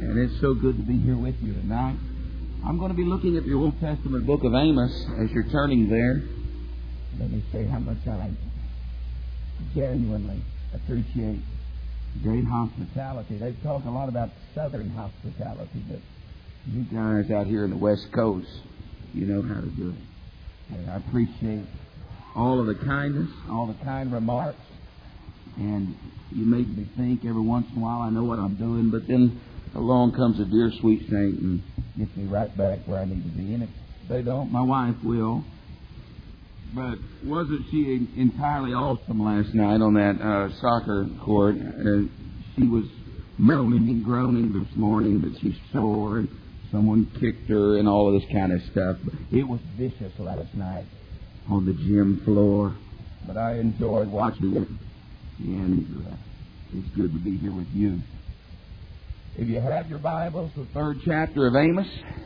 And it's so good to be here with you tonight. I'm going to be looking at the Old Testament book of Amos as you're turning there. Let me say how much I genuinely appreciate great hospitality. They talk a lot about Southern hospitality, but you guys out here in the West Coast, you know how to do it. And I appreciate all of the kindness, all the kind remarks, and you make me think every once in a while I know what I'm doing, but then along comes a dear sweet saint and gets me right back where I need to be. And if they don't, my wife will. But wasn't she entirely awesome last night on that soccer court? She was moaning and groaning this morning that she's sore and someone kicked her and all of this kind of stuff. It was vicious last night on the gym floor. But I enjoyed watching it. And it's good to be here with you. If you have your Bibles, the 3rd chapter of Amos.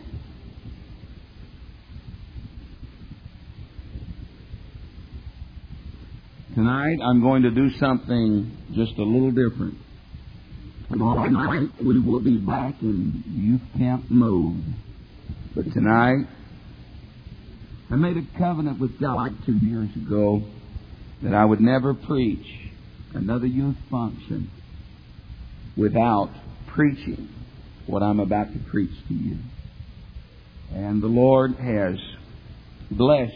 Tonight I'm going to do something just a little different. Tomorrow night we will be back in youth camp mode. But tonight I made a covenant with God 2 years ago that I would never preach another youth function without preaching what I'm about to preach to you. And the Lord has blessed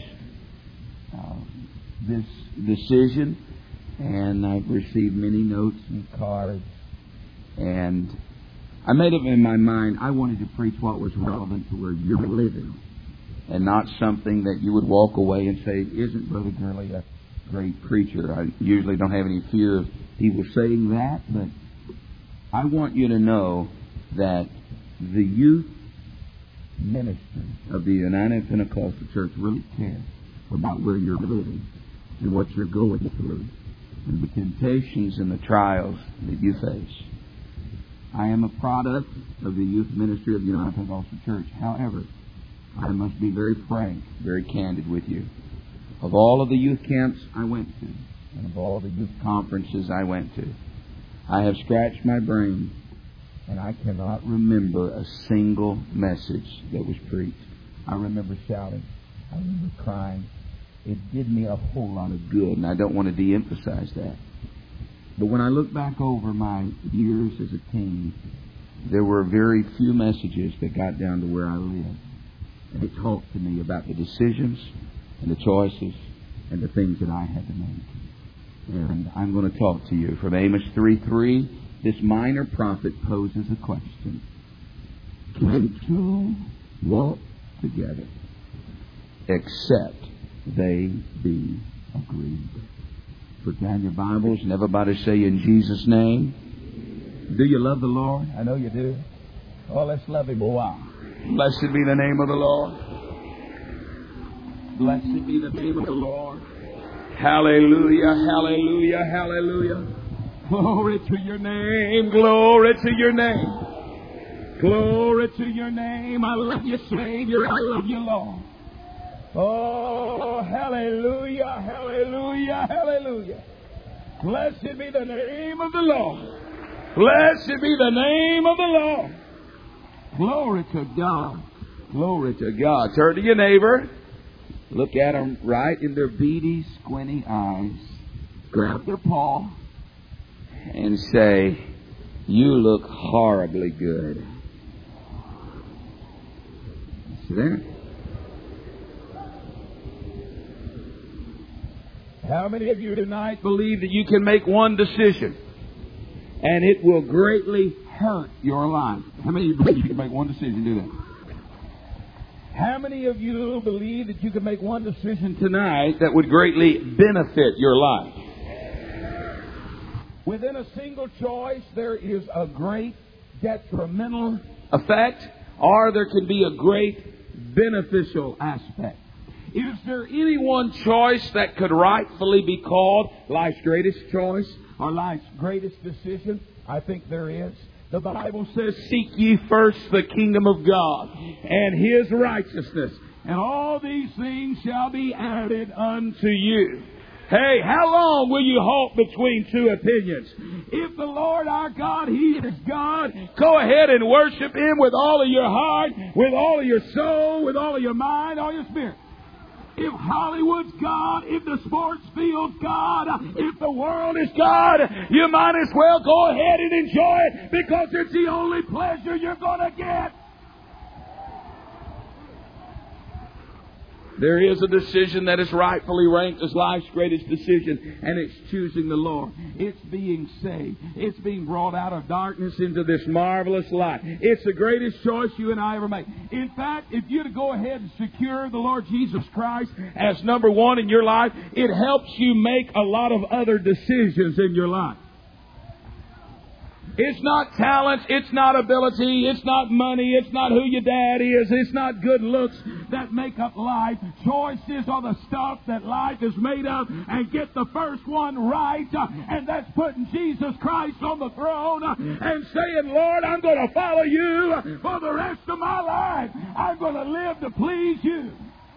this decision, and I've received many notes and cards, and I made up in my mind I wanted to preach what was relevant to where you're living, and not something that you would walk away and say, isn't Brother Gurley a great preacher? I usually don't have any fear of people saying that, but I want you to know that the youth ministry of the United Pentecostal Church really cares about where you're living and what you're going through and the temptations and the trials that you face. I am a product of the youth ministry of the United Pentecostal Church. However, I must be very frank, very candid with you. Of all of the youth camps I went to, and of all the youth conferences I went to, I have scratched my brain, and I cannot remember a single message that was preached. I remember shouting. I remember crying. It did me a whole lot of good, and I don't want to de-emphasize that. But when I look back over my years as a teen, there were very few messages that got down to where I lived. And it talked to me about the decisions and the choices and the things that I had to make. And I'm going to talk to you from Amos 3:3. This minor prophet poses a question. Can two walk together except they be agreed? Put down your Bibles and everybody say in Jesus' name. Do you love the Lord? I know you do. Oh, let's love Him a while. Blessed be the name of the Lord. Blessed be the name of the Lord. Hallelujah, hallelujah, hallelujah. Glory to your name, glory to your name. Glory to your name. I love you, Savior. I love you, Lord. Oh, hallelujah, hallelujah, hallelujah. Blessed be the name of the Lord. Blessed be the name of the Lord. Glory to God. Glory to God. Turn to your neighbor. Look at them right in their beady, squinty eyes. Grab their paw and say, you look horribly good. See there? How many of you tonight believe that you can make one decision and it will greatly hurt your life? How many of you believe you can make one decision and do that? How many of you believe that you can make one decision tonight that would greatly benefit your life? Within a single choice, there is a great detrimental effect, or there can be a great beneficial aspect. Is there any one choice that could rightfully be called life's greatest choice or life's greatest decision? I think there is. The Bible says, seek ye first the kingdom of God and His righteousness, and all these things shall be added unto you. Hey, how long will you halt between two opinions? If the Lord our God, He is God, go ahead and worship Him with all of your heart, with all of your soul, with all of your mind, all your spirit. If Hollywood's God, if the sports field's God, if the world is God, you might as well go ahead and enjoy it because it's the only pleasure you're going to get. There is a decision that is rightfully ranked as life's greatest decision, and it's choosing the Lord. It's being saved. It's being brought out of darkness into this marvelous light. It's the greatest choice you and I ever make. In fact, if you to go ahead and secure the Lord Jesus Christ as number one in your life, it helps you make a lot of other decisions in your life. It's not talent, it's not ability, it's not money, it's not who your dad is, it's not good looks that make up life. Choices are the stuff that life is made of, and get the first one right, and that's putting Jesus Christ on the throne and saying, Lord, I'm going to follow you for the rest of my life. I'm going to live to please you.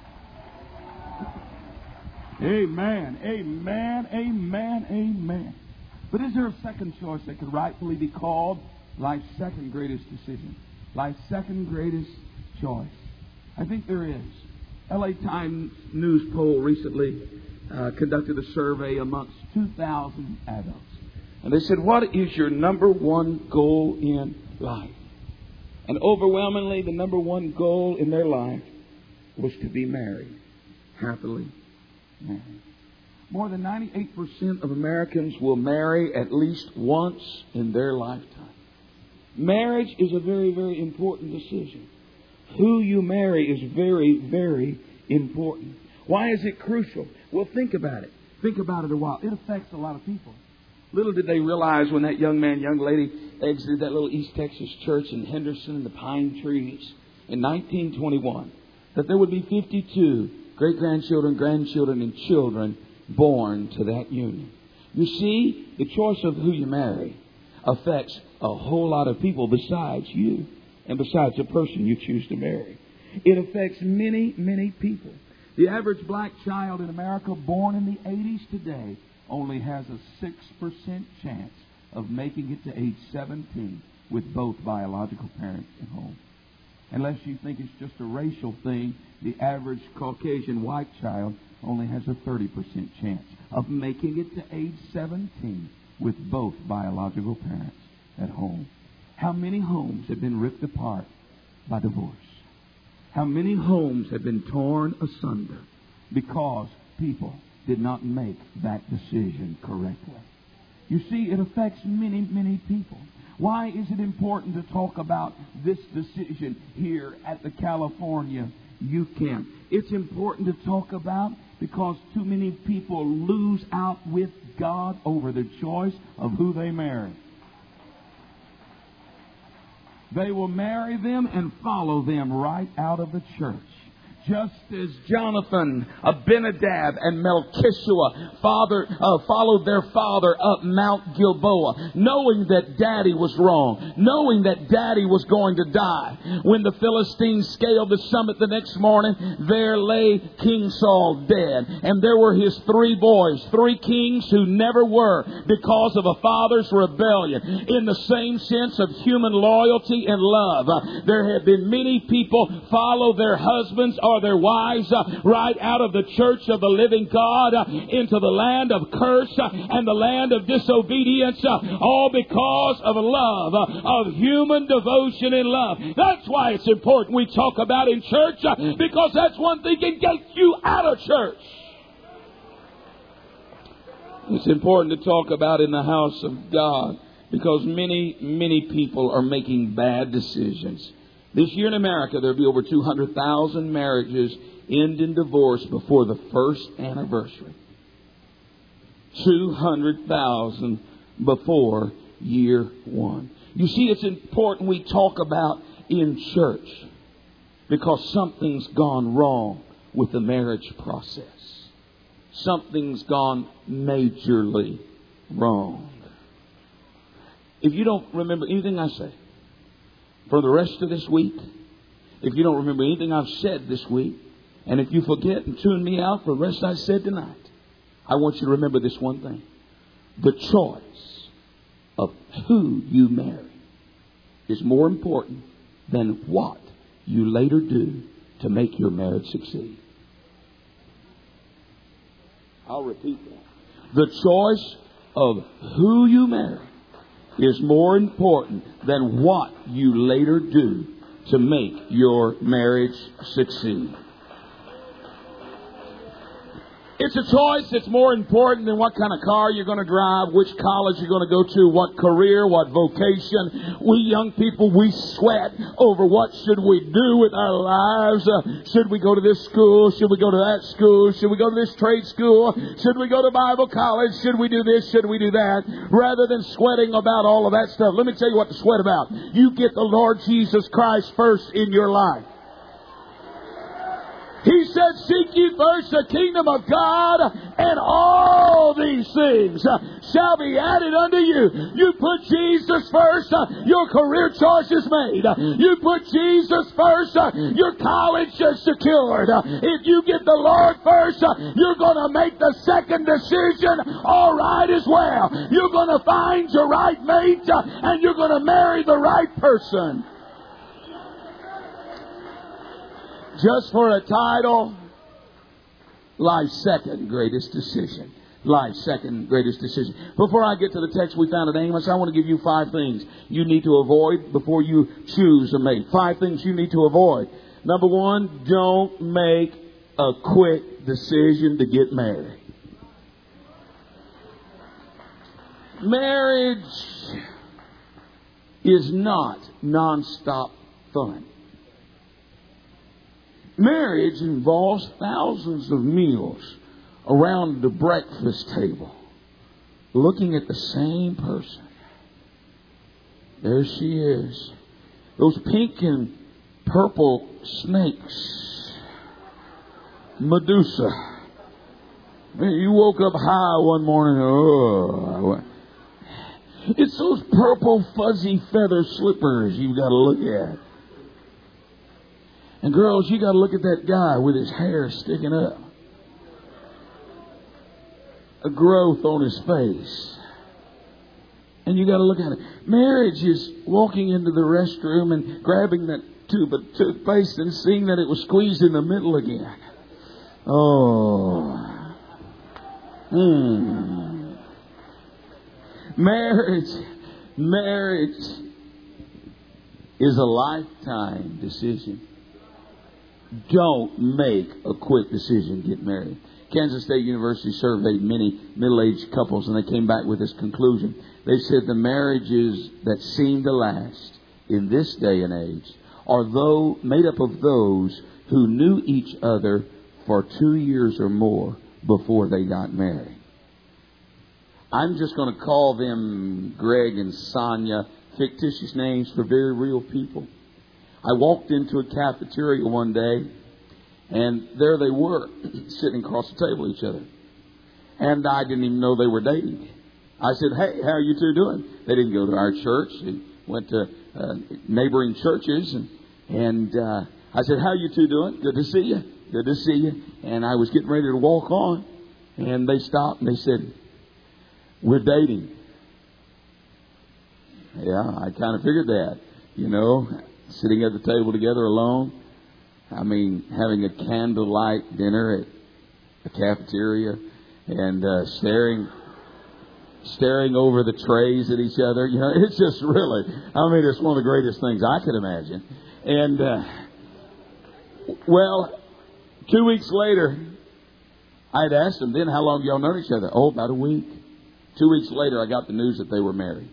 Amen, amen, amen, amen. But is there a second choice that could rightfully be called life's second greatest decision? Life's second greatest choice? I think there is. L.A. Times news poll recently conducted a survey amongst 2,000 adults. And they said, what is your number one goal in life? And overwhelmingly, the number one goal in their life was to be married. Happily married. More than 98% of Americans will marry at least once in their lifetime. Marriage is a very, very important decision. Who you marry is very, very important. Why is it crucial? Well, think about it. Think about it a while. It affects a lot of people. Little did they realize when that young man, young lady exited that little East Texas church in Henderson in the pine trees in 1921 that there would be 52 great-grandchildren, grandchildren, and children born to that union. You see, the choice of who you marry affects a whole lot of people besides you and besides the person you choose to marry. It affects many, many people. The average black child in America born in the 80s today only has a 6% chance of making it to age 17 with both biological parents at home. Unless you think it's just a racial thing, the average Caucasian white child only has a 30% chance of making it to age 17 with both biological parents at home. How many homes have been ripped apart by divorce? How many homes have been torn asunder because people did not make that decision correctly? You see, it affects many, many people. Why is it important to talk about this decision here at the California Youth Camp? It's important to talk about because too many people lose out with God over the choice of who they marry. They will marry them and follow them right out of the church. Just as Jonathan, Abinadab, and Melchishua followed their father up Mount Gilboa, knowing that Daddy was wrong, knowing that Daddy was going to die. When the Philistines scaled the summit the next morning, there lay King Saul dead. And there were his 3 boys, 3 kings who never were because of a father's rebellion. In the same sense of human loyalty and love, there have been many people follow their husbands or their wives right out of the church of the living God into the land of curse and the land of disobedience, all because of love, of human devotion and love. That's why it's important we talk about in church, because that's one thing that can get you out of church. It's important to talk about in the house of God because many, many people are making bad decisions. This year in America, there will be over 200,000 marriages end in divorce before the first anniversary. 200,000 before year 1. You see, it's important we talk about in church because something's gone wrong with the marriage process. Something's gone majorly wrong. If you don't remember anything I say for the rest of this week, if you don't remember anything I've said this week, and if you forget and tune me out for the rest I said tonight, I want you to remember this one thing. The choice of who you marry is more important than what you later do to make your marriage succeed. I'll repeat that. The choice of who you marry is more important than what you later do to make your marriage succeed. It's a choice that's more important than what kind of car you're going to drive, which college you're going to go to, what career, what vocation. We young people, we sweat over what should we do with our lives. Should we go to this school? Should we go to that school? Should we go to this trade school? Should we go to Bible college? Should we do this? Should we do that? Rather than sweating about all of that stuff, let me tell you what to sweat about. You get the Lord Jesus Christ first in your life. He said, seek ye first the kingdom of God, and all these things shall be added unto you. You put Jesus first, your career choice is made. You put Jesus first, your college is secured. If you get the Lord first, you're going to make the second decision all right as well. You're going to find your right mate, and you're going to marry the right person. Just for a title, life's second greatest decision. Life's second greatest decision. Before I get to the text we found in Amos, I want to give you 5 things you need to avoid before you choose a mate. 5 things you need to avoid. Number 1, don't make a quick decision to get married. Marriage is not nonstop fun. Marriage involves thousands of meals around the breakfast table, looking at the same person. There she is. Those pink and purple snakes. Medusa. You woke up high one morning. Oh, it's those purple fuzzy feather slippers you've got to look at. And girls, you got to look at that guy with his hair sticking up. A growth on his face. And you got to look at it. Marriage is walking into the restroom and grabbing that tube of toothpaste and seeing that it was squeezed in the middle again. Oh. Marriage is a lifetime decision. Don't make a quick decision to get married. Kansas State University surveyed many middle-aged couples, and they came back with this conclusion. They said the marriages that seem to last in this day and age are made up of those who knew each other for 2 years or more before they got married. I'm just going to call them Greg and Sonia, fictitious names for very real people. I walked into a cafeteria one day, and there they were, sitting across the table from each other. And I didn't even know they were dating. I said, hey, how are you two doing? They didn't go to our church. They went to neighboring churches. And I said, how are you two doing? Good to see you. Good to see you. And I was getting ready to walk on. And they stopped and they said, we're dating. Yeah, I kind of figured that, sitting at the table together alone. I mean, having a candlelight dinner at a cafeteria and staring over the trays at each other. It's just really, it's one of the greatest things I could imagine. And, 2 weeks later, I had asked them then, how long y'all known each other? Oh, about a week. 2 weeks later, I got the news that they were married.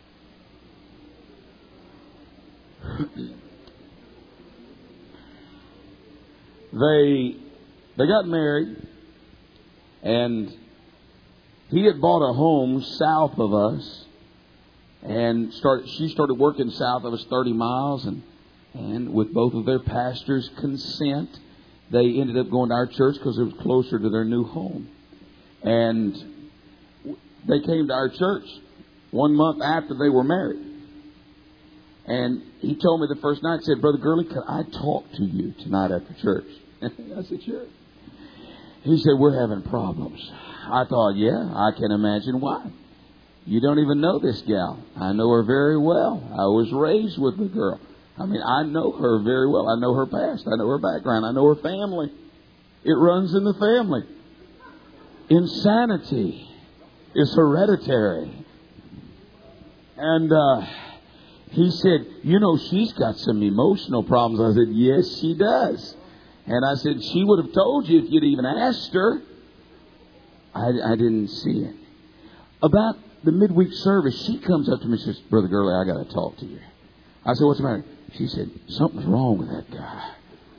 They got married, and he had bought a home south of us, and she started working south of us 30 miles, and with both of their pastors' consent, they ended up going to our church because it was closer to their new home. And they came to our church 1 month after they were married. And he told me the first night, said, Brother Gurley, could I talk to you tonight after church? I said, sure. He said, we're having problems. I thought, yeah, I can imagine why. You don't even know this gal. I know her very well. I was raised with the girl. I mean, I know her very well. I know her past. I know her background. I know her family. It runs in the family. Insanity is hereditary. And he said, you know, she's got some emotional problems. I said, yes, she does. And I said, she would have told you if you'd even asked her. I didn't see it. About the midweek service, she comes up to me and says, Brother Gurley, I got to talk to you. I said, what's the matter? She said, something's wrong with that guy.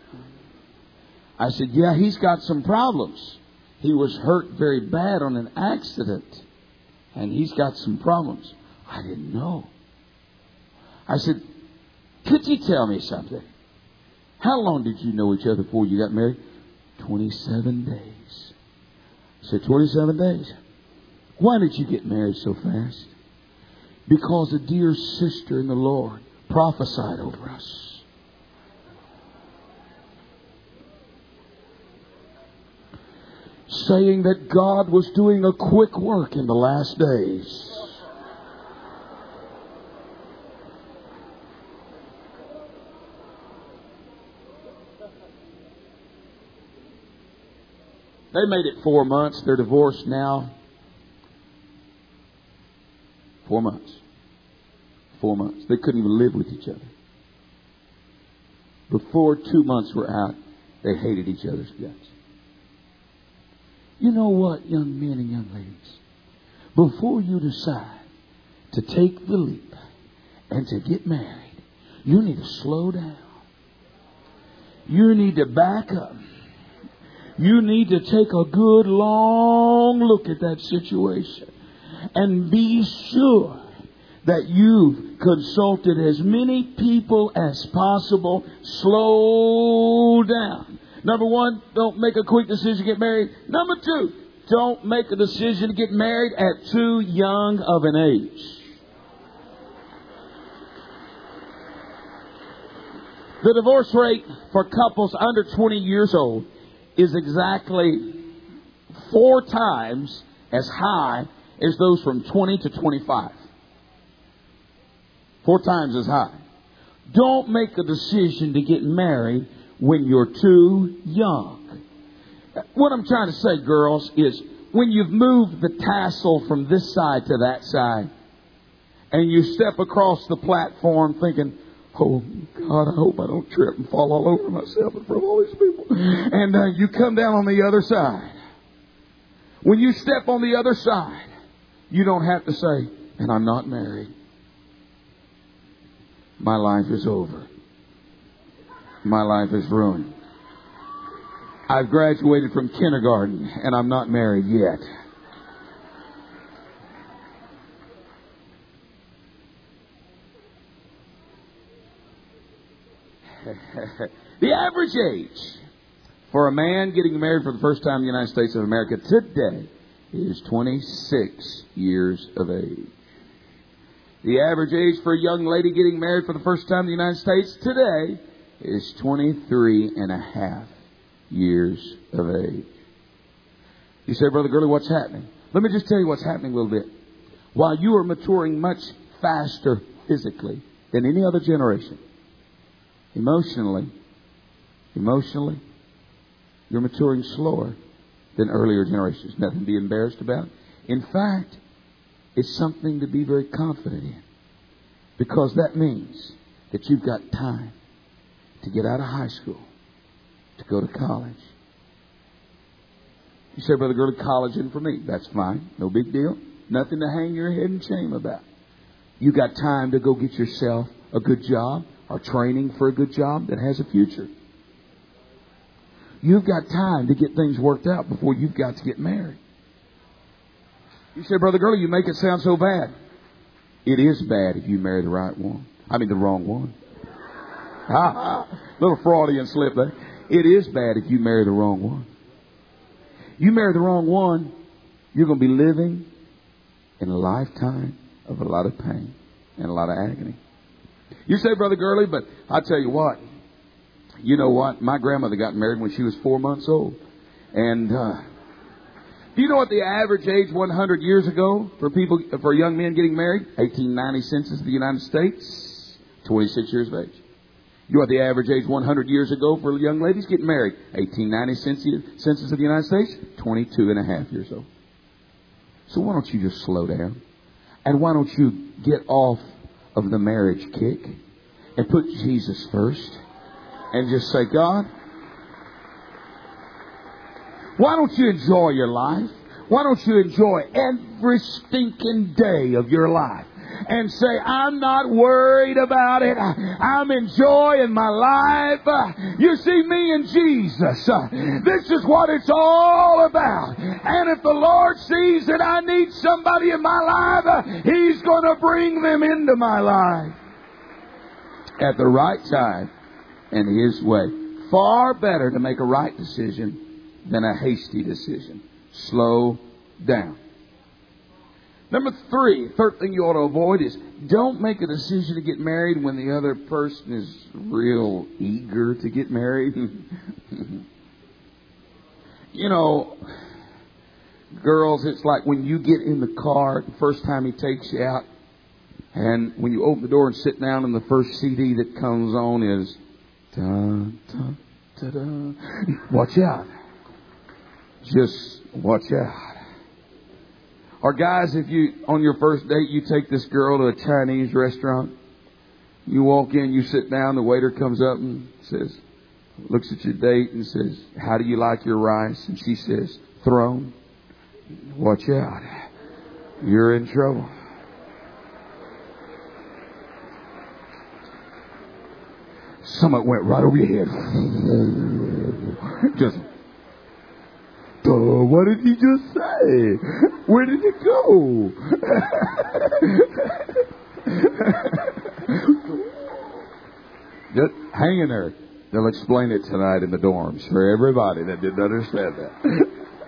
I said, yeah, he's got some problems. He was hurt very bad on an accident. And he's got some problems. I didn't know. I said, could you tell me something? How long did you know each other before you got married? 27 days. I said, 27 days. Why did you get married so fast? Because a dear sister in the Lord prophesied over us. Saying that God was doing a quick work in the last days. They made it 4 months. They're divorced now. 4 months. 4 months. They couldn't even live with each other. Before 2 months were out, they hated each other's guts. You know what, young men and young ladies? Before you decide to take the leap and to get married, you need to slow down. You need to back up. You need to take a good long look at that situation and be sure that you've consulted as many people as possible. Slow down. Number one, don't make a quick decision to get married. Number two, don't make a decision to get married at too young of an age. The divorce rate for couples under 20 years old is exactly 4 times as high as those from 20 to 25. 4 times as high. Don't make a decision to get married when you're too young. What I'm trying to say, girls, is when you've moved the tassel from this side to that side, and you step across the platform thinking, oh, God, I hope I don't trip and fall all over myself in front of all these people. And you come down on the other side. When you step on the other side, you don't have to say, and I'm not married. My life is over. My life is ruined. I've graduated from kindergarten and I'm not married yet. The average age for a man getting married for the first time in the United States of America today is 26 years of age. The average age for a young lady getting married for the first time in the United States today is 23 and a half years of age. You say, Brother Gurley, what's happening? Let me just tell you what's happening a little bit. While you are maturing much faster physically than any other generation, emotionally, you're maturing slower than earlier generations. Nothing to be embarrassed about. In fact, it's something to be very confident in. Because that means that you've got time to get out of high school, to go to college. You say, Brother Gurley, college isn't for me. That's fine. No big deal. Nothing to hang your head in shame about. You got time to go get yourself a good job or training for a good job that has a future. You've got time to get things worked out before you've got to get married. You say, Brother Gurley, you make it sound so bad. It is bad if you marry the right one. I mean the wrong one. Little Freudian slip there. It is bad if you marry the wrong one. You marry the wrong one, you're going to be living in a lifetime of a lot of pain and a lot of agony. You say, Brother Gurley, but I tell you what. You know what? My grandmother got married when she was 4 months old. And do you know what the average age 100 years ago for young men getting married? 1890 census of the United States, 26 years of age. You know what the average age 100 years ago for young ladies getting married? 1890 census of the United States, 22 and a half years old. So why don't you just slow down? And why don't you get off of the marriage kick and put Jesus first and just say, God, why don't you enjoy your life? Why don't you enjoy every stinking day of your life? And say, I'm not worried about it. I'm enjoying my life. You see, me and Jesus, this is what it's all about. And if the Lord sees that I need somebody in my life, He's going to bring them into my life at the right time and His way. Far better to make a right decision than a hasty decision. Slow down. Number third thing you ought to avoid is don't make a decision to get married when the other person is real eager to get married. You know, girls, it's like when you get in the car, the first time he takes you out, and when you open the door and sit down and the first CD that comes on is dun, dun, dun, dun. Watch out. Just watch out. Or guys, if you, on your first date, you take this girl to a Chinese restaurant. You walk in, you sit down, the waiter comes up and says, looks at your date and says, how do you like your rice? And she says, thrown. Watch out. You're in trouble. Something went right over your head. Just... what did he just say? Where did it go? Just hang in there. They'll explain it tonight in the dorms for everybody that didn't understand that.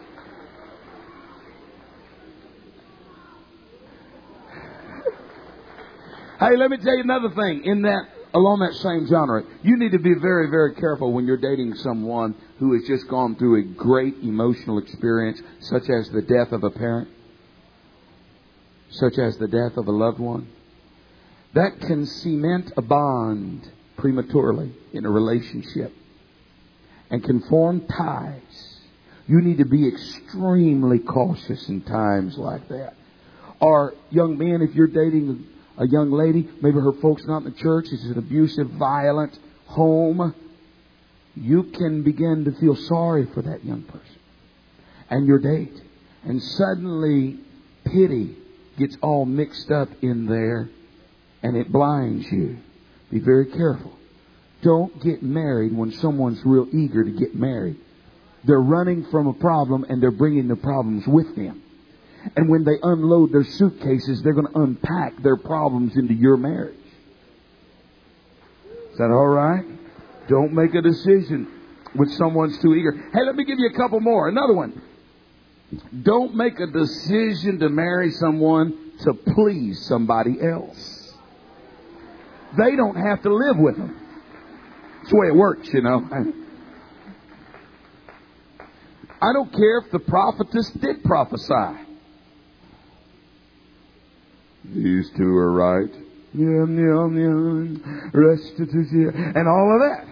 Hey, let me tell you another thing. Along that same genre, you need to be very, very careful when you're dating someone who has just gone through a great emotional experience, such as the death of a parent, such as the death of a loved one. That can cement a bond prematurely in a relationship and can form ties. You need to be extremely cautious in times like that. Or young men, if you're dating a young lady, maybe her folks not in the church, it's an abusive, violent home, you can begin to feel sorry for that young person and your date. And suddenly pity gets all mixed up in there and it blinds you. Be very careful. Don't get married when someone's real eager to get married. They're running from a problem and they're bringing the problems with them. And when they unload their suitcases, they're going to unpack their problems into your marriage. Is that all right? Don't make a decision when someone's too eager. Hey, let me give you a couple more. Another one. Don't make a decision to marry someone to please somebody else. They don't have to live with them. That's the way it works, you know. I don't care if the prophetess did prophesy. These two are right. Yum, yum, yum. Restitution. And all of that.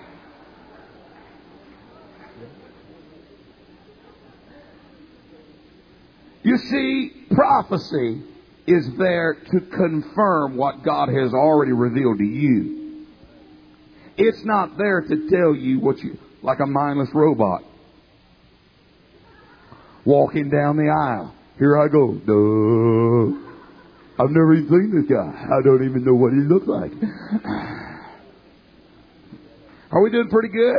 You see, prophecy is there to confirm what God has already revealed to you. It's not there to tell you like a mindless robot. Walking down the aisle. Here I go. Duh. I've never even seen this guy. I don't even know what he looks like. Are we doing pretty good?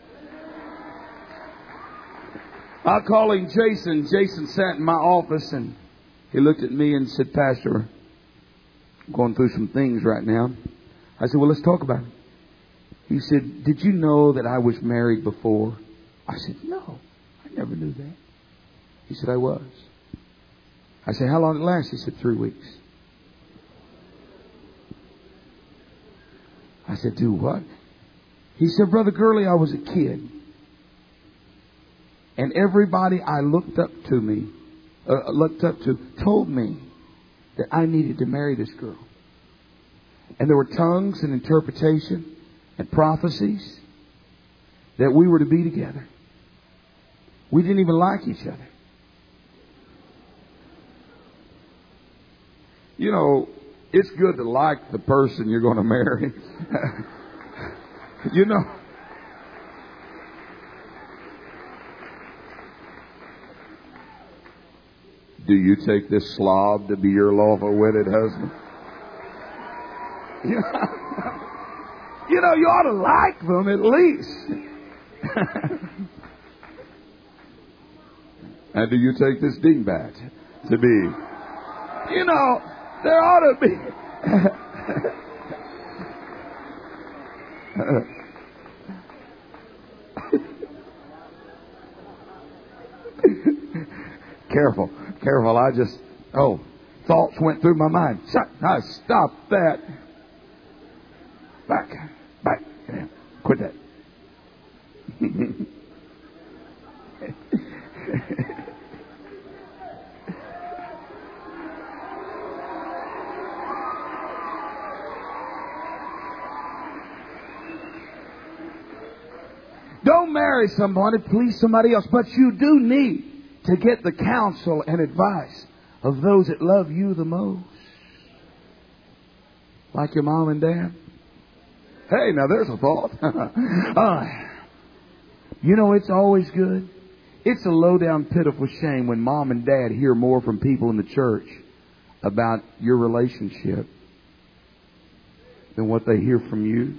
I call him Jason. Jason sat in my office and he looked at me and said, Pastor, I'm going through some things right now. I said, well, let's talk about it. He said, did you know that I was married before? I said, no, I never knew that. He said, I was. I said, how long did it last? He said, 3 weeks. I said, do what? He said, Brother Gurley, I was a kid. And everybody I looked up to told me that I needed to marry this girl. And there were tongues and interpretation and prophecies that we were to be together. We didn't even like each other. You know, it's good to like the person you're going to marry. You know. Do you take this slob to be your lawful wedded husband? You know, you ought to like them at least. And do you take this dingbat to be? You know, there ought to be. Careful. Thoughts went through my mind. Stop that. Back. Quit that. Don't marry somebody, please somebody else, but you do need to get the counsel and advice of those that love you the most. Like your mom and dad. Hey, now there's a thought. You know, it's always good. It's a low-down, pitiful shame when mom and dad hear more from people in the church about your relationship than what they hear from you.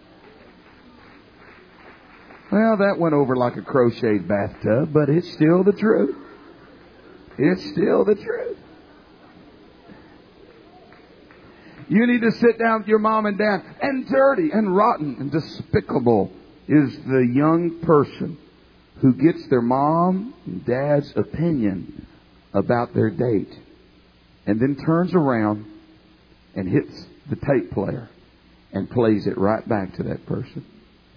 Well, that went over like a crocheted bathtub, but it's still the truth. It's still the truth. You need to sit down with your mom and dad. And dirty and rotten and despicable is the young person who gets their mom and dad's opinion about their date and then turns around and hits the tape player and plays it right back to that person.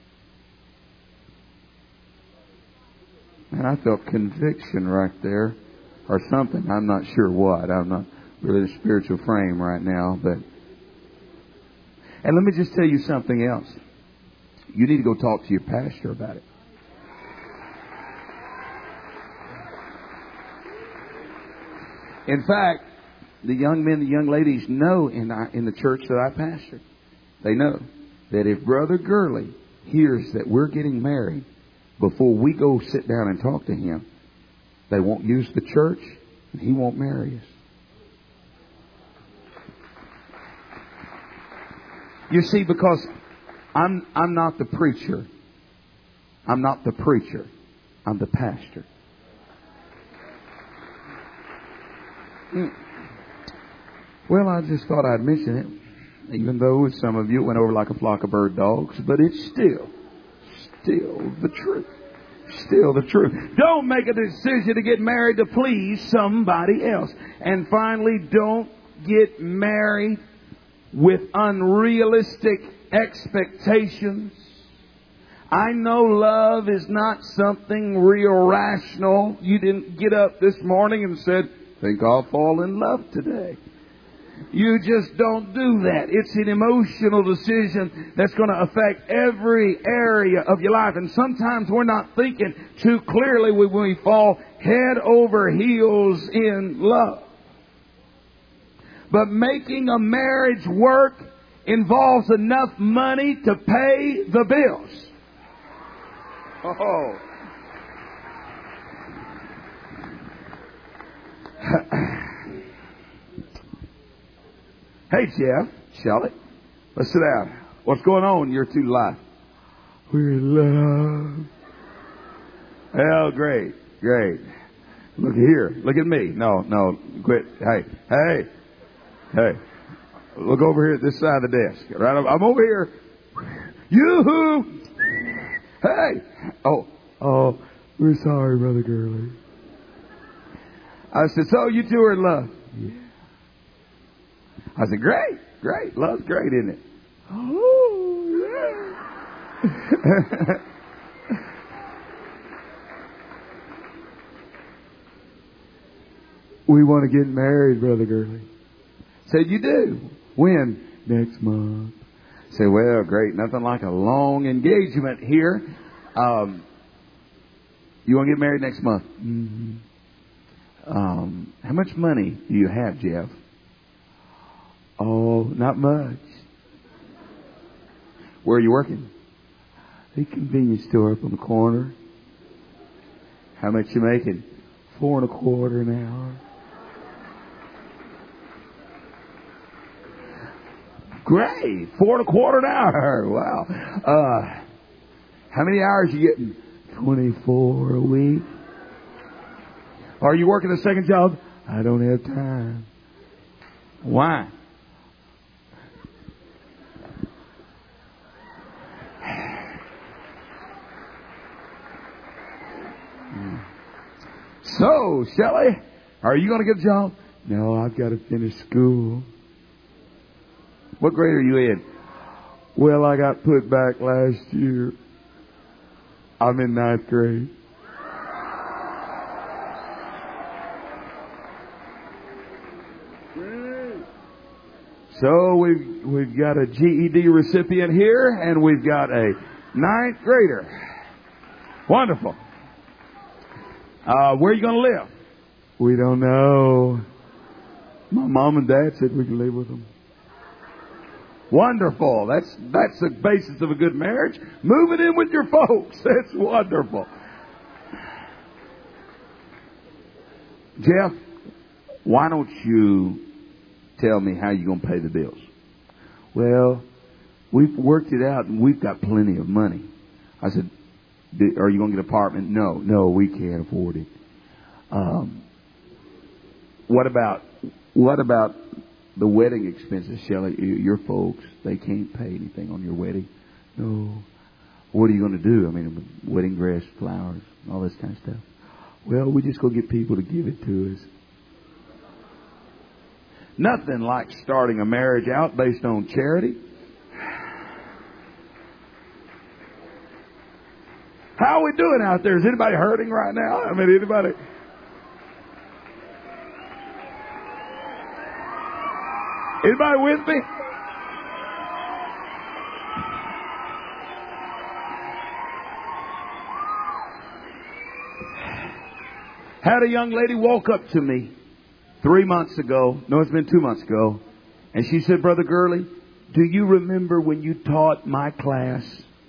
And I felt conviction right there, or something. I'm not sure what. I'm not really in a spiritual frame right now. And let me just tell you something else. You need to go talk to your pastor about it. In fact, the young men, the young ladies know in the church that I pastor, they know that if Brother Gurley hears that we're getting married, before we go sit down and talk to him, they won't use the church and he won't marry us. You see, because I'm not the preacher. I'm not the preacher. I'm the pastor. Well, I just thought I'd mention it, even though some of you went over like a flock of bird dogs, but it's still the truth. Still the truth. Don't make a decision to get married to please somebody else. And finally, don't get married with unrealistic expectations. I know love is not something real rational. You didn't get up this morning and said, think I'll fall in love today. You just don't do that. It's an emotional decision that's going to affect every area of your life. And sometimes we're not thinking too clearly when we fall head over heels in love. But making a marriage work involves enough money to pay the bills. Oh. Hey, Jeff, Shelley, let's sit down. What's going on in your two lives? We're in love. Well, great. Look here. Look at me. No, quit. Hey. Look over here at this side of the desk. Right, I'm over here. Yoo-hoo! Hey. Oh, we're sorry, Brother Gurley. I said, so you two are in love? Yeah. I said, great. Love's great, isn't it? Oh, yeah. We want to get married, Brother Gurley. Said, you do? When? Next month. Said, well, great. Nothing like a long engagement here. You want to get married next month? Mm-hmm. How much money do you have, Jeff? Oh, not much. Where are you working? A convenience store up on the corner. How much you making? $4.25 an hour. Great, $4.25 an hour. Wow. How many hours you getting? 24 a week. Are you working a second job? I don't have time. Why? So, Shelley, are you going to get a job? No, I've got to finish school. What grade are you in? Well, I got put back last year. I'm in 9th grade. So we've got a GED recipient here, and we've got a 9th grader. Wonderful. Where are you going to live? We don't know. My mom and dad said we could live with them. Wonderful. That's the basis of a good marriage. Moving in with your folks. That's wonderful. Jeff, why don't you tell me how you're going to pay the bills? Well, we've worked it out and we've got plenty of money. I said, are you going to get an apartment? No, we can't afford it. What about the wedding expenses, Shelley? Your folks, they can't pay anything on your wedding. No. What are you going to do? I mean, wedding dress, flowers, all this kind of stuff. Well, we just go get people to give it to us. Nothing like starting a marriage out based on charity. How are we doing out there? Is anybody hurting right now? I mean, anybody? Anybody with me? Had a young lady walk up to me 3 months ago. No, it's been 2 months ago. And she said, Brother Gurley, do you remember when you taught my class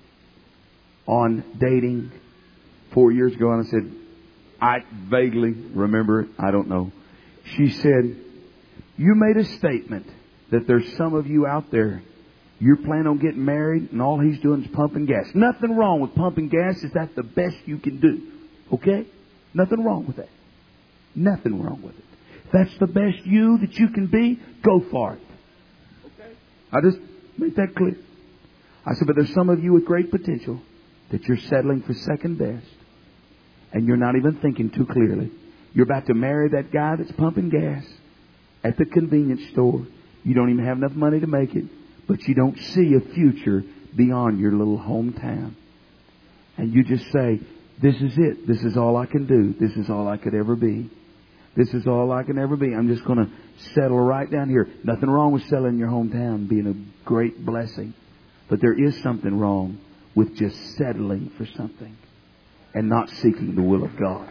on dating 4 years ago? And I said, I vaguely remember it. I don't know. She said, you made a statement that there's some of you out there, you're planning on getting married and all he's doing is pumping gas. Nothing wrong with pumping gas. Is that the best you can do? Okay? Nothing wrong with that. Nothing wrong with it. If that's the best you that you can be, go for it. Okay? I just made that clear. I said, but there's some of you with great potential that you're settling for second best. And you're not even thinking too clearly. You're about to marry that guy that's pumping gas at the convenience store. You don't even have enough money to make it. But you don't see a future beyond your little hometown. And you just say, this is it. This is all I can do. This is all I could ever be. This is all I can ever be. I'm just going to settle right down here. Nothing wrong with settling in your hometown, being a great blessing. But there is something wrong with just settling for something and not seeking the will of God.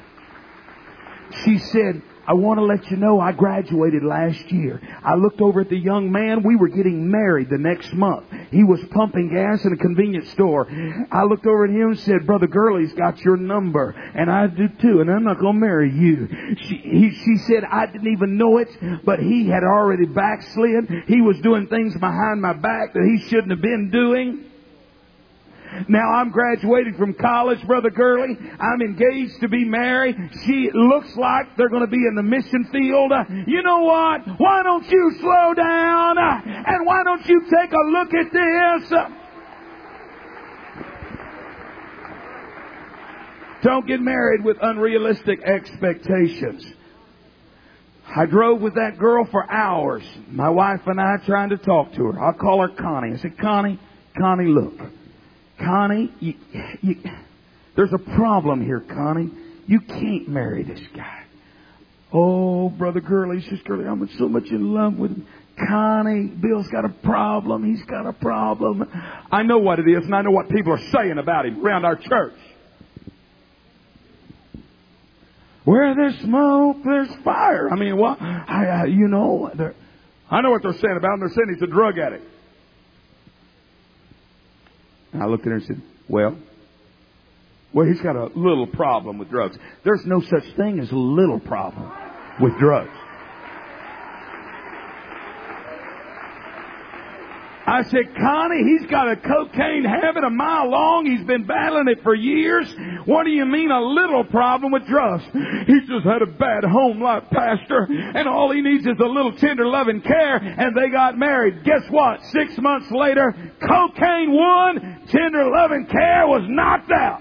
She said, I want to let you know I graduated last year. I looked over at the young man. We were getting married the next month. He was pumping gas in a convenience store. I looked over at him and said, Brother Gurley's got your number. And I do too. And I'm not going to marry you. She said, I didn't even know it, but he had already backslid. He was doing things behind my back that he shouldn't have been doing. Now I'm graduating from college, Brother Gurley. I'm engaged to be married. She looks like they're going to be in the mission field. You know what? Why don't you slow down? And why don't you take a look at this? Don't get married with unrealistic expectations. I drove with that girl for hours. My wife and I trying to talk to her. I'll call her Connie. I said, Connie, look. Connie, there's a problem here, Connie. You can't marry this guy. Oh, Brother Gurley, Sister Gurley, I'm so much in love with Connie. Bill's got a problem. He's got a problem. I know what it is, and I know what people are saying about him around our church. Where there's smoke, there's fire. I mean, what? I know what they're saying about him. They're saying he's a drug addict. And I looked at her and said, well, he's got a little problem with drugs. There's no such thing as a little problem with drugs. I said, Connie, he's got a cocaine habit a mile long. He's been battling it for years. What do you mean a little problem with drugs? He's just had a bad home life, Pastor, and all he needs is a little tender loving care, and they got married. Guess what? 6 months later, cocaine won, tender loving care was knocked out.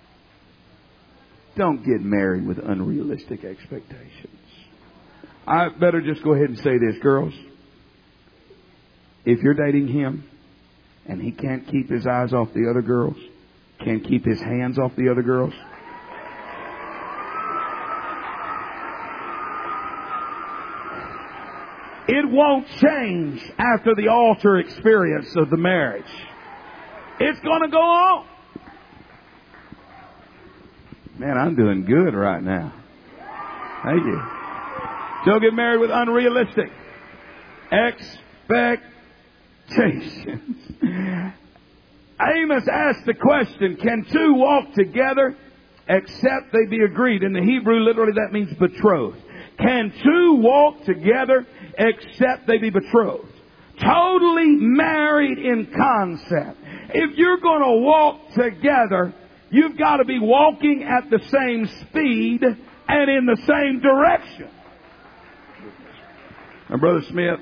Don't get married with unrealistic expectations. I better just go ahead and say this, girls. If you're dating him and he can't keep his eyes off the other girls, can't keep his hands off the other girls, it won't change after the altar experience of the marriage. It's going to go on. Man, I'm doing good right now. Thank you. Don't get married with unrealistic expectations. Amos asked the question, can two walk together except they be agreed? In the Hebrew, literally, that means betrothed. Can two walk together except they be betrothed? Totally married in concept. If you're going to walk together, you've got to be walking at the same speed and in the same direction. Now, Brother Smith,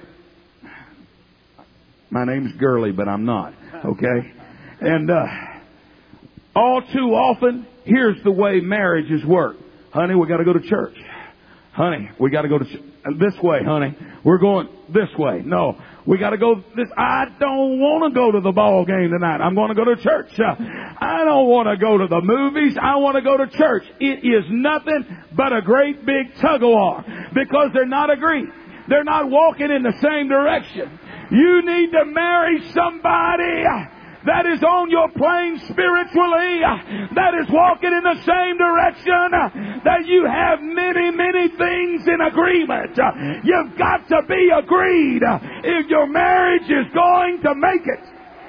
my name's Gurley, but I'm not. Okay? And all too often, here's the way marriages work. Honey, we got to go to church. Honey, we got to go to this way, honey. We're going this way. No, we got to go this. I don't want to go to the ball game tonight. I'm going to go to church. I don't want to go to the movies. I want to go to church. It is nothing but a great big tug-of-war because they're not agreed. They're not walking in the same direction. You need to marry somebody that is on your plane spiritually, that is walking in the same direction, that you have many, many things in agreement. You've got to be agreed if your marriage is going to make it.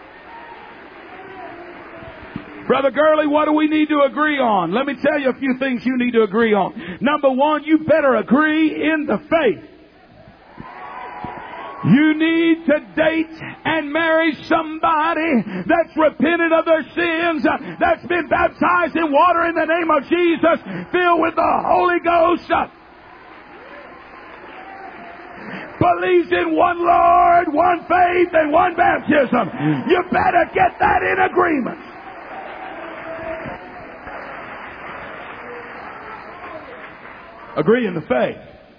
Brother Gurley, what do we need to agree on? Let me tell you a few things you need to agree on. Number one, you better agree in the faith. You need to date and marry somebody that's repented of their sins, that's been baptized in water in the name of Jesus, filled with the Holy Ghost, believes in one Lord, one faith, and one baptism. You better get that in agreement. Agree in the faith.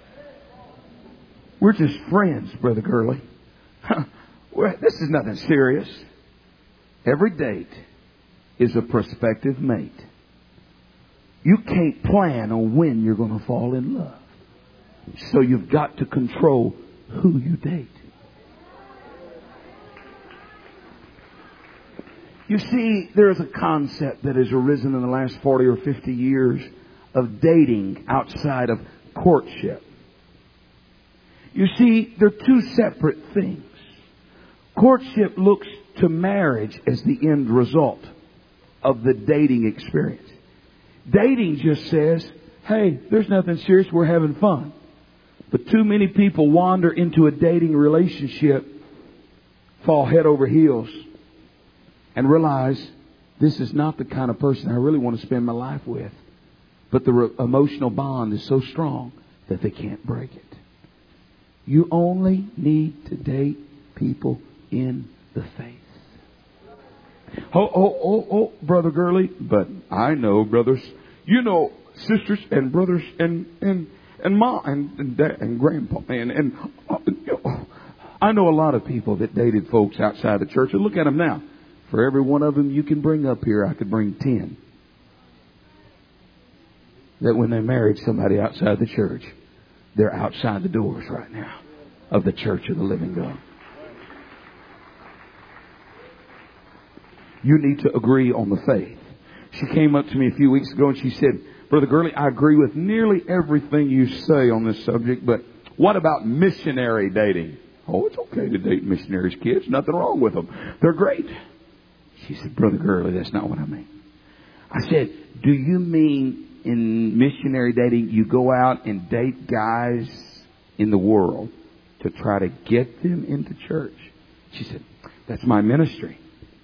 We're just friends, Brother Gurley. This is nothing serious. Every date is a prospective mate. You can't plan on when you're going to fall in love. So you've got to control who you date. You see, there's a concept that has arisen in the last 40 or 50 years of dating outside of courtship. You see, they're two separate things. Courtship looks to marriage as the end result of the dating experience. Dating just says, hey, there's nothing serious, we're having fun. But too many people wander into a dating relationship, fall head over heels, and realize this is not the kind of person I really want to spend my life with. But the emotional bond is so strong that they can't break it. You only need to date people in the faith. Oh, Brother Gurley. But I know brothers, you know, sisters and brothers and mom and dad and grandpa and I know a lot of people that dated folks outside the church. And look at them now. For every one of them you can bring up here, I could bring 10. That when they married somebody outside the church, They're outside the doors right now of the church of the living God. You need to agree on the faith. She came up to me a few weeks ago and she said, Brother Gurley, I agree with nearly everything you say on this subject, but what about missionary dating? Oh, it's okay to date missionaries' kids. Nothing wrong with them. They're great. She said, Brother Gurley, that's not what I mean. I said, do you mean in missionary dating you go out and date guys in the world to try to get them into church? She said, that's my ministry.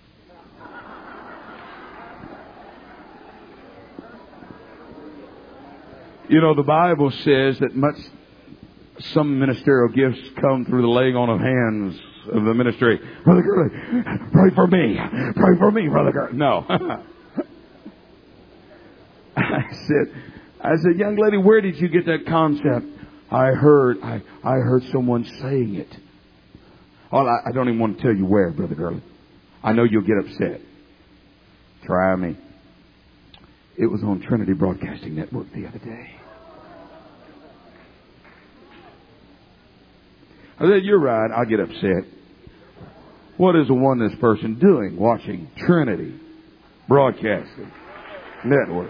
You know, the Bible says that some ministerial gifts come through the laying on of hands of the ministry. Brother Gurley, pray for me. Pray for me, Brother Gurley. No. I said, young lady, where did you get that concept? I heard someone saying it. Oh, I don't even want to tell you where, Brother Gurley. I know you'll get upset. Try me. It was on Trinity Broadcasting Network the other day. I said, you're right, I'll get upset. What is a oneness person doing watching Trinity Broadcasting Network?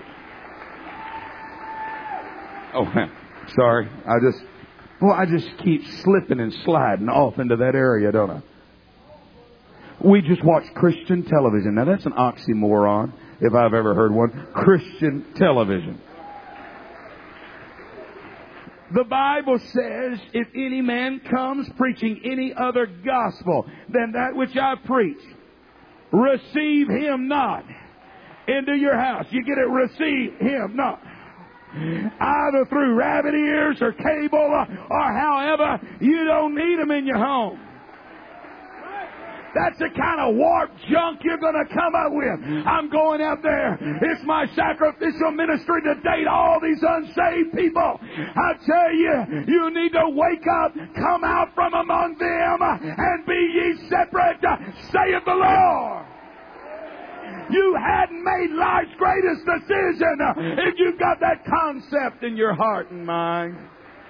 Oh, sorry. I just keep slipping and sliding off into that area, don't I? We just watch Christian television. Now, that's an oxymoron, if I've ever heard one. Christian television. The Bible says, if any man comes preaching any other gospel than that which I preach, receive him not into your house. You get it? Receive him not. Either through rabbit ears or cable or however, you don't need them in your home. That's the kind of warped junk you're going to come up with. I'm going out there. It's my sacrificial ministry to date all these unsaved people. I tell you, you need to wake up, come out from among them, and be ye separate, saith the Lord. You hadn't made life's greatest decision if you've got that concept in your heart and mind.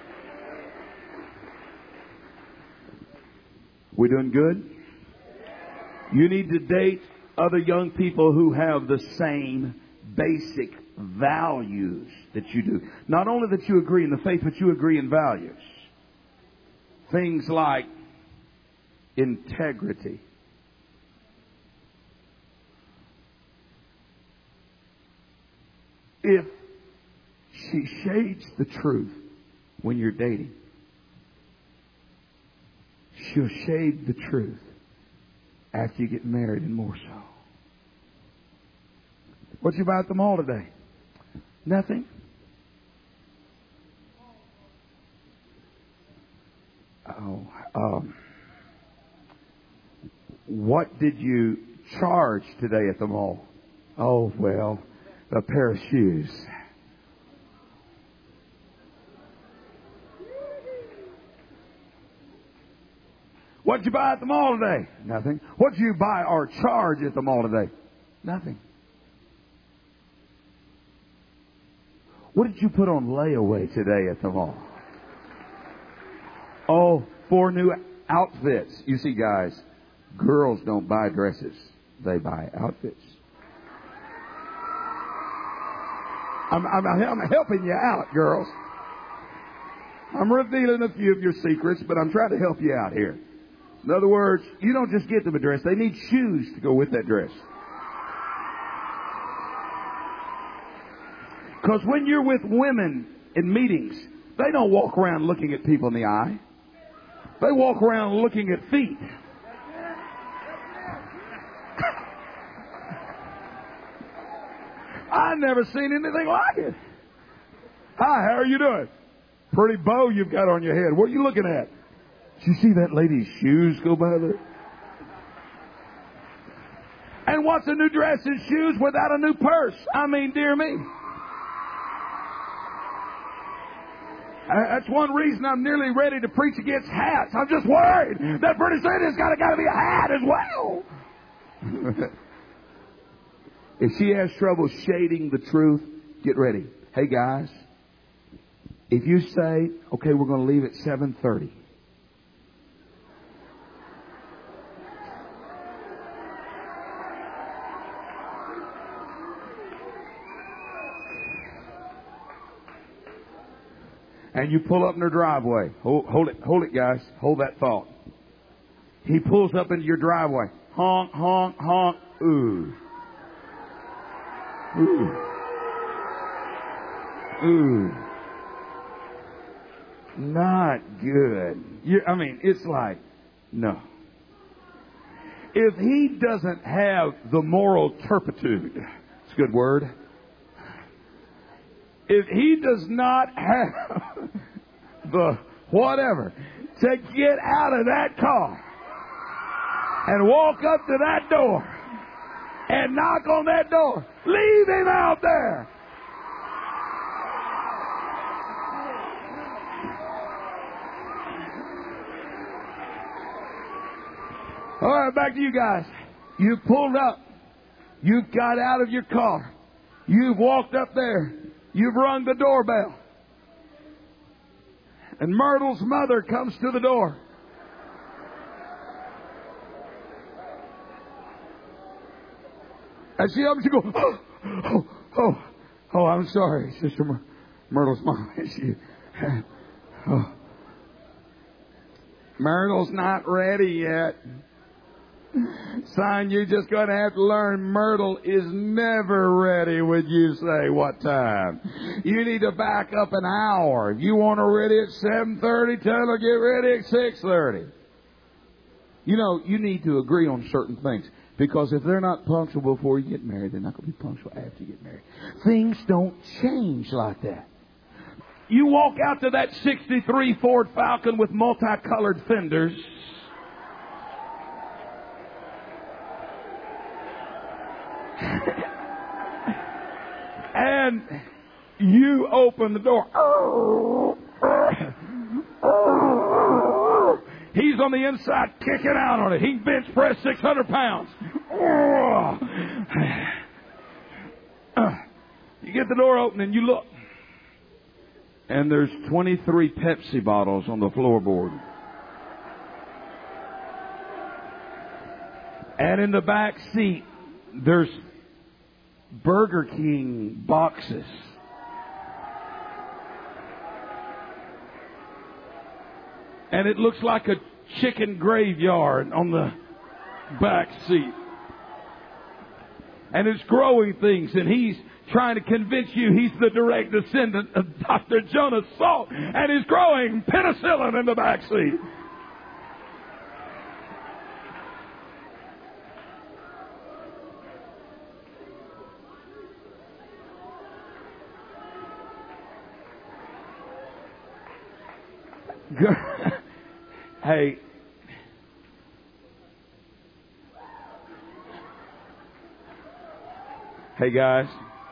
We doing good? You need to date other young people who have the same basic values that you do. Not only that you agree in the faith, but you agree in values. Things like integrity. If she shades the truth when you're dating, she'll shade the truth after you get married, and more so. What'd you buy at the mall today? Nothing. What did you charge today at the mall? Oh, well, a pair of shoes. What'd you buy at the mall today? Nothing. What'd you buy or charge at the mall today? Nothing. What did you put on layaway today at the mall? Oh, 4 new outfits. You see, guys, girls don't buy dresses. They buy outfits. I'm helping you out, girls. I'm revealing a few of your secrets, but I'm trying to help you out here. In other words, you don't just get them a dress. They need shoes to go with that dress. Because when you're with women in meetings, they don't walk around looking at people in the eye. They walk around looking at feet. I've never seen anything like it. Hi, how are you doing? Pretty bow you've got on your head. What are you looking at? Did you see that lady's shoes go by there? And what's a new dress and shoes without a new purse? I mean, dear me. That's one reason I'm nearly ready to preach against hats. I'm just worried that pretty soon there's got to be a hat as well. If she has trouble shading the truth, get ready. Hey, guys, If you say, okay, we're going to leave at 7:30. And you pull up in their driveway. Hold it, guys. Hold that thought. He pulls up into your driveway. Honk, honk, honk. Ooh. Ooh. Ooh. Not good. It's like, no. If he doesn't have the moral turpitude, it's a good word. If he does not have the whatever to get out of that car and walk up to that door and knock on that door, leave him out there. All right, back to you guys. You've pulled up. You've got out of your car. You've walked up there. You've rung the doorbell. And Myrtle's mother comes to the door. And she opens, she goes, oh, I'm sorry, Sister Myrtle's mom. Myrtle's not ready yet. Son, you're just going to have to learn Myrtle is never ready when you say what time. You need to back up an hour. If you want her ready at 7:30, tell her to get ready at 6:30. You know, you need to agree on certain things. Because if they're not punctual before you get married, they're not going to be punctual after you get married. Things don't change like that. You walk out to that 63 Ford Falcon with multicolored fenders. And you open the door. He's on the inside kicking out on it. He bench press 600 pounds. You get the door open and you look. And there's 23 Pepsi bottles on the floorboard. And in the back seat, there's Burger King boxes. And it looks like a chicken graveyard on the back seat. And it's growing things, and he's trying to convince you he's the direct descendant of Dr. Jonas Salk, and he's growing penicillin in the back seat. Hey, guys,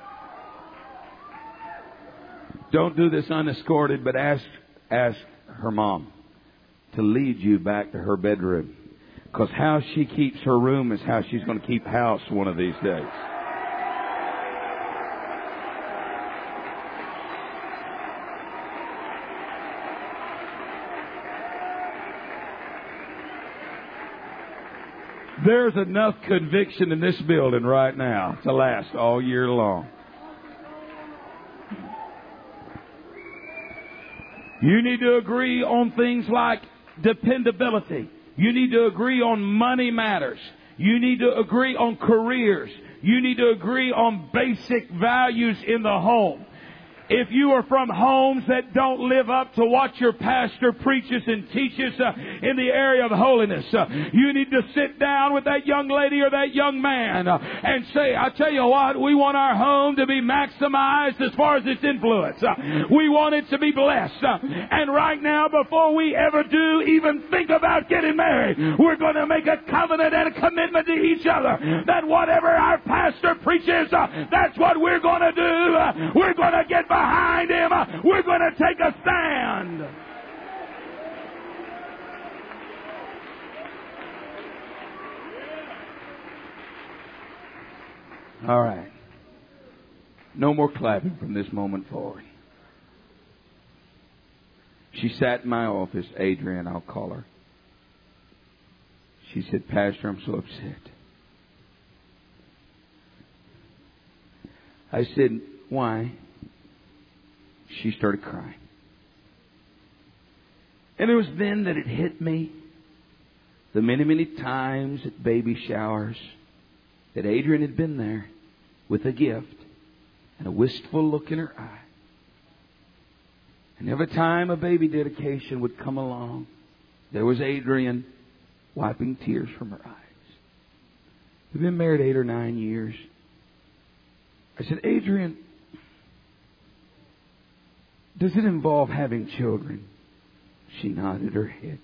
don't do this unescorted, but ask her mom to lead you back to her bedroom. Because how she keeps her room is how she's going to keep house one of these days. There's enough conviction in this building right now to last all year long. You need to agree on things like dependability. You need to agree on money matters. You need to agree on careers. You need to agree on basic values in the home. If you are from homes that don't live up to what your pastor preaches and teaches in the area of holiness, you need to sit down with that young lady or that young man and say, I tell you what, we want our home to be maximized as far as its influence. We want it to be blessed. And right now, before we ever do even think about getting married, we're going to make a covenant and a commitment to each other that whatever our pastor preaches, that's what we're going to do. We're going to get behind him. We're going to take a stand. All right. No more clapping from this moment forward. She sat in my office. Adrian, I'll call her. She said, Pastor, I'm so upset. I said, why? She started crying. And it was then that it hit me, the many, many times at baby showers, that Adrian had been there with a gift and a wistful look in her eye. And every time a baby dedication would come along, there was Adrian wiping tears from her eyes. We've been married 8 or 9 years. I said, Adrian, does it involve having children? She nodded her head.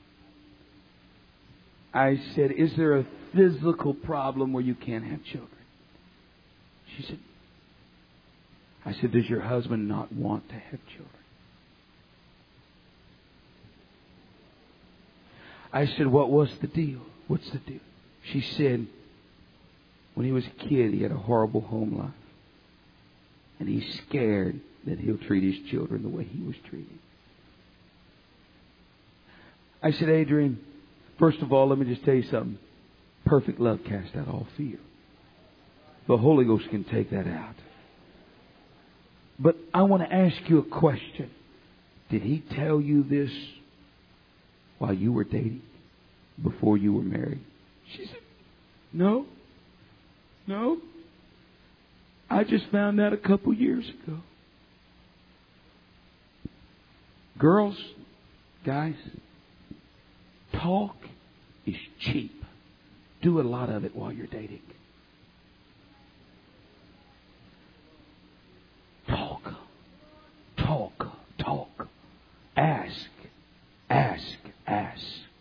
I said, is there a physical problem where you can't have children? She said, I said, does your husband not want to have children? I said, what was the deal? What's the deal? She said, when he was a kid, he had a horrible home life. And he's scared that he'll treat his children the way he was treated. I said, Adrian, first of all, let me just tell you something. Perfect love casts out all fear. The Holy Ghost can take that out. But I want to ask you a question. Did he tell you this while you were dating? Before you were married? She said, no. No. I just found out a couple years ago. Girls, guys, talk is cheap. Do a lot of it while you're dating. Talk. Talk. Talk. Ask. Ask. Ask.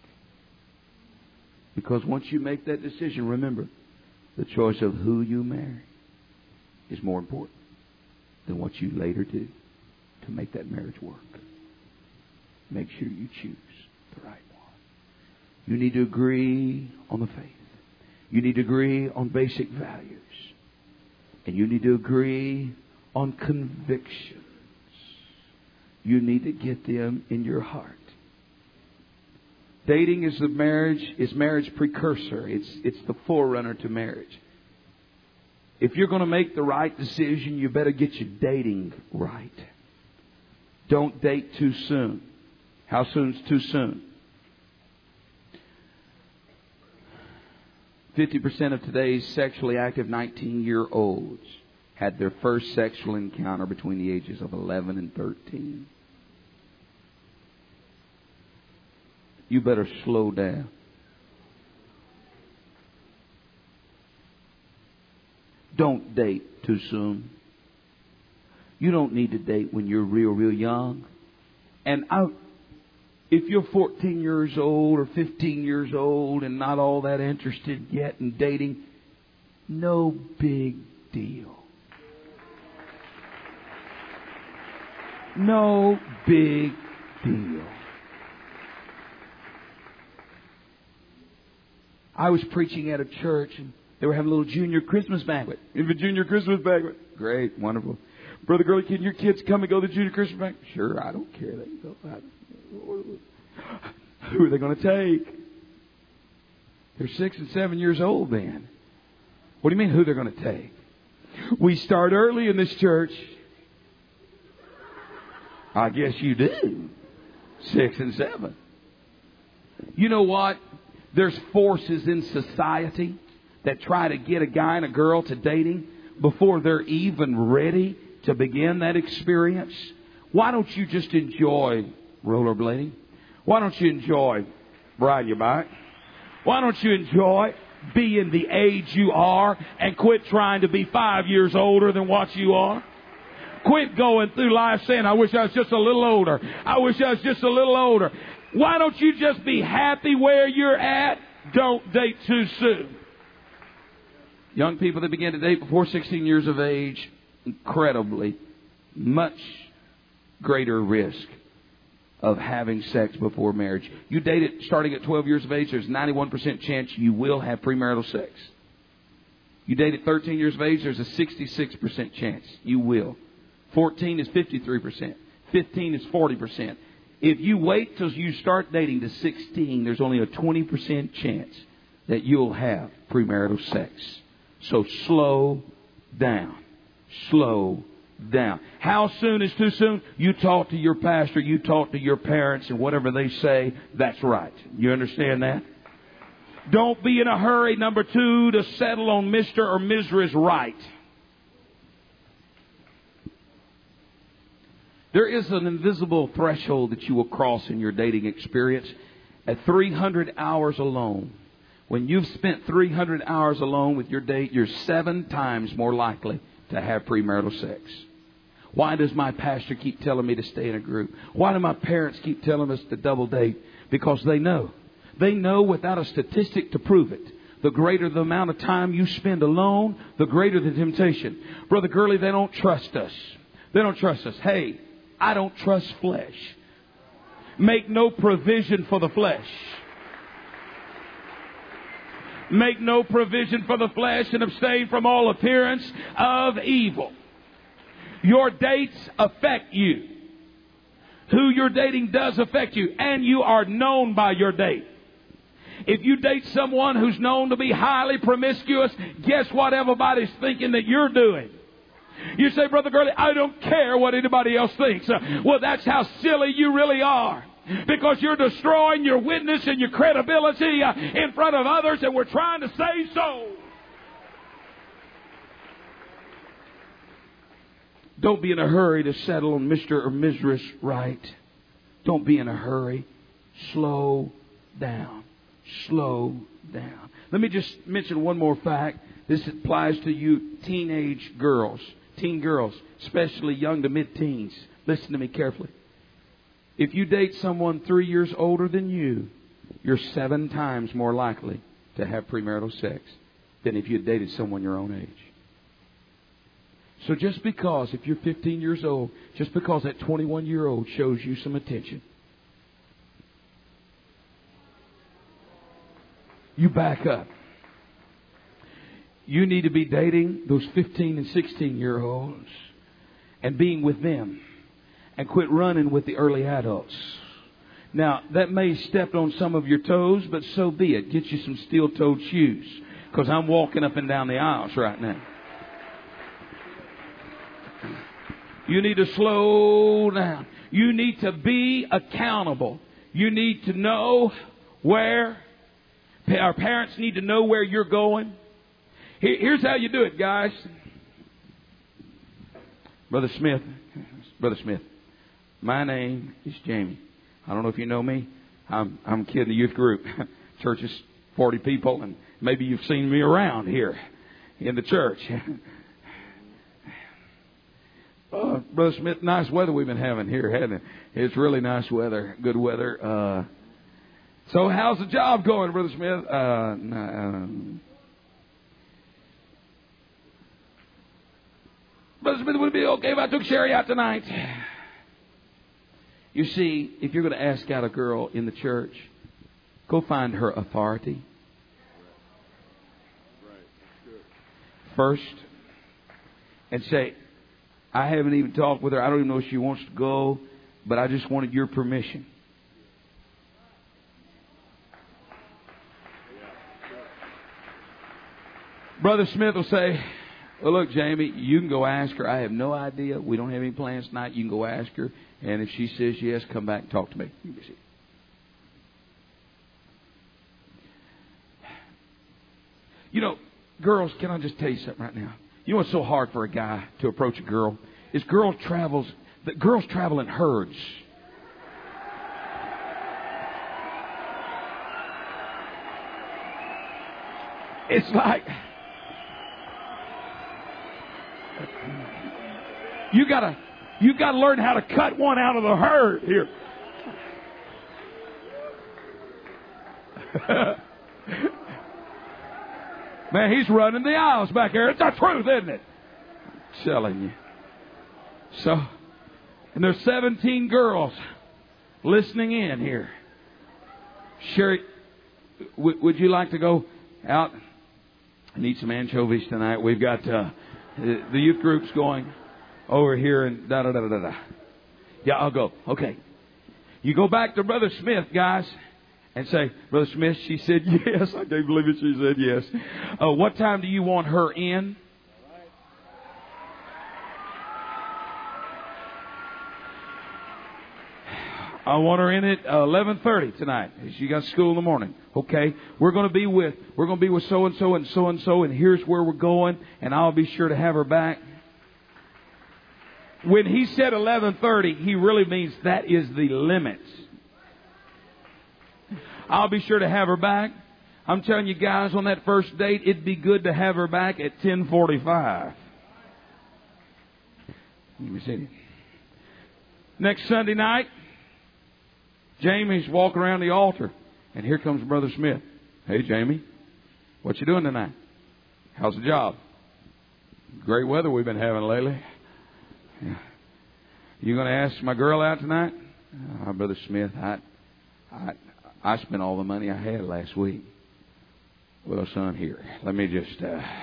Because once you make that decision, remember, the choice of who you marry is more important than what you later do to make that marriage work. Make sure you choose the right one. You need to agree on the faith. You need to agree on basic values. And you need to agree on convictions. You need to get them in your heart. Dating is marriage precursor. It's the forerunner to marriage. If you're going to make the right decision, you better get your dating right. Don't date too soon. How soon's too soon? 50% of today's sexually active 19-year-olds had their first sexual encounter between the ages of 11 and 13. You better slow down. Don't date too soon. You don't need to date when you're real young. And if you're 14 years old or 15 years old and not all that interested yet in dating, no big deal. No big deal. I was preaching at a church and they were having a little junior Christmas banquet. You have a junior Christmas banquet? Great, wonderful. Brother Gurley, can your kids come and go to the junior Christmas banquet? Sure, I don't care. They can go. Who are they going to take? They're 6 and 7 years old then. What do you mean who they're going to take? We start early in this church. I guess you do. 6 and 7. You know what? There's forces in society that try to get a guy and a girl to dating before they're even ready to begin that experience. Why don't you just enjoy rollerblading? Why don't you enjoy riding your bike? Why don't you enjoy being the age you are and quit trying to be 5 years older than what you are? Quit going through life saying, I wish I was just a little older. I wish I was just a little older. Why don't you just be happy where you're at? Don't date too soon. Young people that begin to date before 16 years of age, incredibly, much greater risk of having sex before marriage. You date it starting at 12 years of age, there's 91% chance you will have premarital sex. You date at 13 years of age, there's a 66% chance you will. 14 is 53%. 15 is 40%. If you wait till you start dating to 16, there's only a 20% chance that you'll have premarital sex. So slow down. Slow down. How soon is too soon? You talk to your pastor, you talk to your parents, and whatever they say, that's right. You understand that? Don't be in a hurry, number 2, to settle on Mr. or Mrs. Right. There is an invisible threshold that you will cross in your dating experience at 300 hours alone. When you've spent 300 hours alone with your date, you're 7 times more likely to have premarital sex. Why does my pastor keep telling me to stay in a group? Why do my parents keep telling us to double date? Because they know. They know without a statistic to prove it. The greater the amount of time you spend alone, the greater the temptation. Brother Gurley, they don't trust us. They don't trust us. Hey, I don't trust flesh. Make no provision for the flesh. Make no provision for the flesh and abstain from all appearance of evil. Your dates affect you. Who you're dating does affect you. And you are known by your date. If you date someone who's known to be highly promiscuous, guess what everybody's thinking that you're doing? You say, Brother Gurley, I don't care what anybody else thinks. Well, that's how silly you really are. Because you're destroying your witness and your credibility in front of others, and we're trying to save souls. Don't be in a hurry to settle on Mr. or Mrs. Right. Don't be in a hurry. Slow down. Slow down. Let me just mention one more fact. This applies to you teenage girls. Teen girls, especially young to mid-teens. Listen to me carefully. If you date someone 3 years older than you, you're 7 times more likely to have premarital sex than if you had dated someone your own age. So just because, if you're 15 years old, just because that 21-year-old shows you some attention, you back up. You need to be dating those 15 and 16-year-olds and being with them and quit running with the early adults. Now, that may step on some of your toes, but so be it. Get you some steel-toed shoes, because I'm walking up and down the aisles right now. You need to slow down. You need to be accountable. You need to know where. Our parents need to know where you're going. Here's how you do it, guys. Brother Smith, my name is Jamie. I don't know if you know me. I'm a kid in the youth group. Church is 40 people, and maybe you've seen me around here in the church. Brother Smith, nice weather we've been having here, hasn't it? It's really nice weather, good weather. So how's the job going, Brother Smith? Brother Smith, would it be okay if I took Sherry out tonight? You see, if you're going to ask out a girl in the church, go find her authority first and say, I haven't even talked with her. I don't even know if she wants to go, but I just wanted your permission. Brother Smith will say, well, look, Jamie, you can go ask her. I have no idea. We don't have any plans tonight. You can go ask her. And if she says yes, come back and talk to me. You know, girls, can I just tell you something right now? You know what's so hard for a guy to approach a girl? Is girls travel in herds. It's like you gotta learn how to cut one out of the herd here. Man, he's running the aisles back there. It's the truth, isn't it? I'm telling you. So, and there's 17 girls listening in here. Sherry, would you like to go out and eat some anchovies tonight? We've got the youth group's going over here and da-da-da-da-da. Yeah, I'll go. Okay. You go back to Brother Smith, guys, and say, Brother Smith, she said yes. I can't believe it. She said yes. What time do you want her in? I want her in at 11:30 tonight. She got school in the morning. Okay, we're going to be with so and so and so and so, and here's where we're going, and I'll be sure to have her back. When he said 11:30, he really means that is the limit. I'll be sure to have her back. I'm telling you guys, on that first date, it'd be good to have her back at 10:45. Let me see. Next Sunday night, Jamie's walking around the altar, and here comes Brother Smith. Hey, Jamie, what you doing tonight? How's the job? Great weather we've been having lately. Yeah. You going to ask my girl out tonight? Brother Smith, I spent all the money I had last week. Well, son, here, let me just...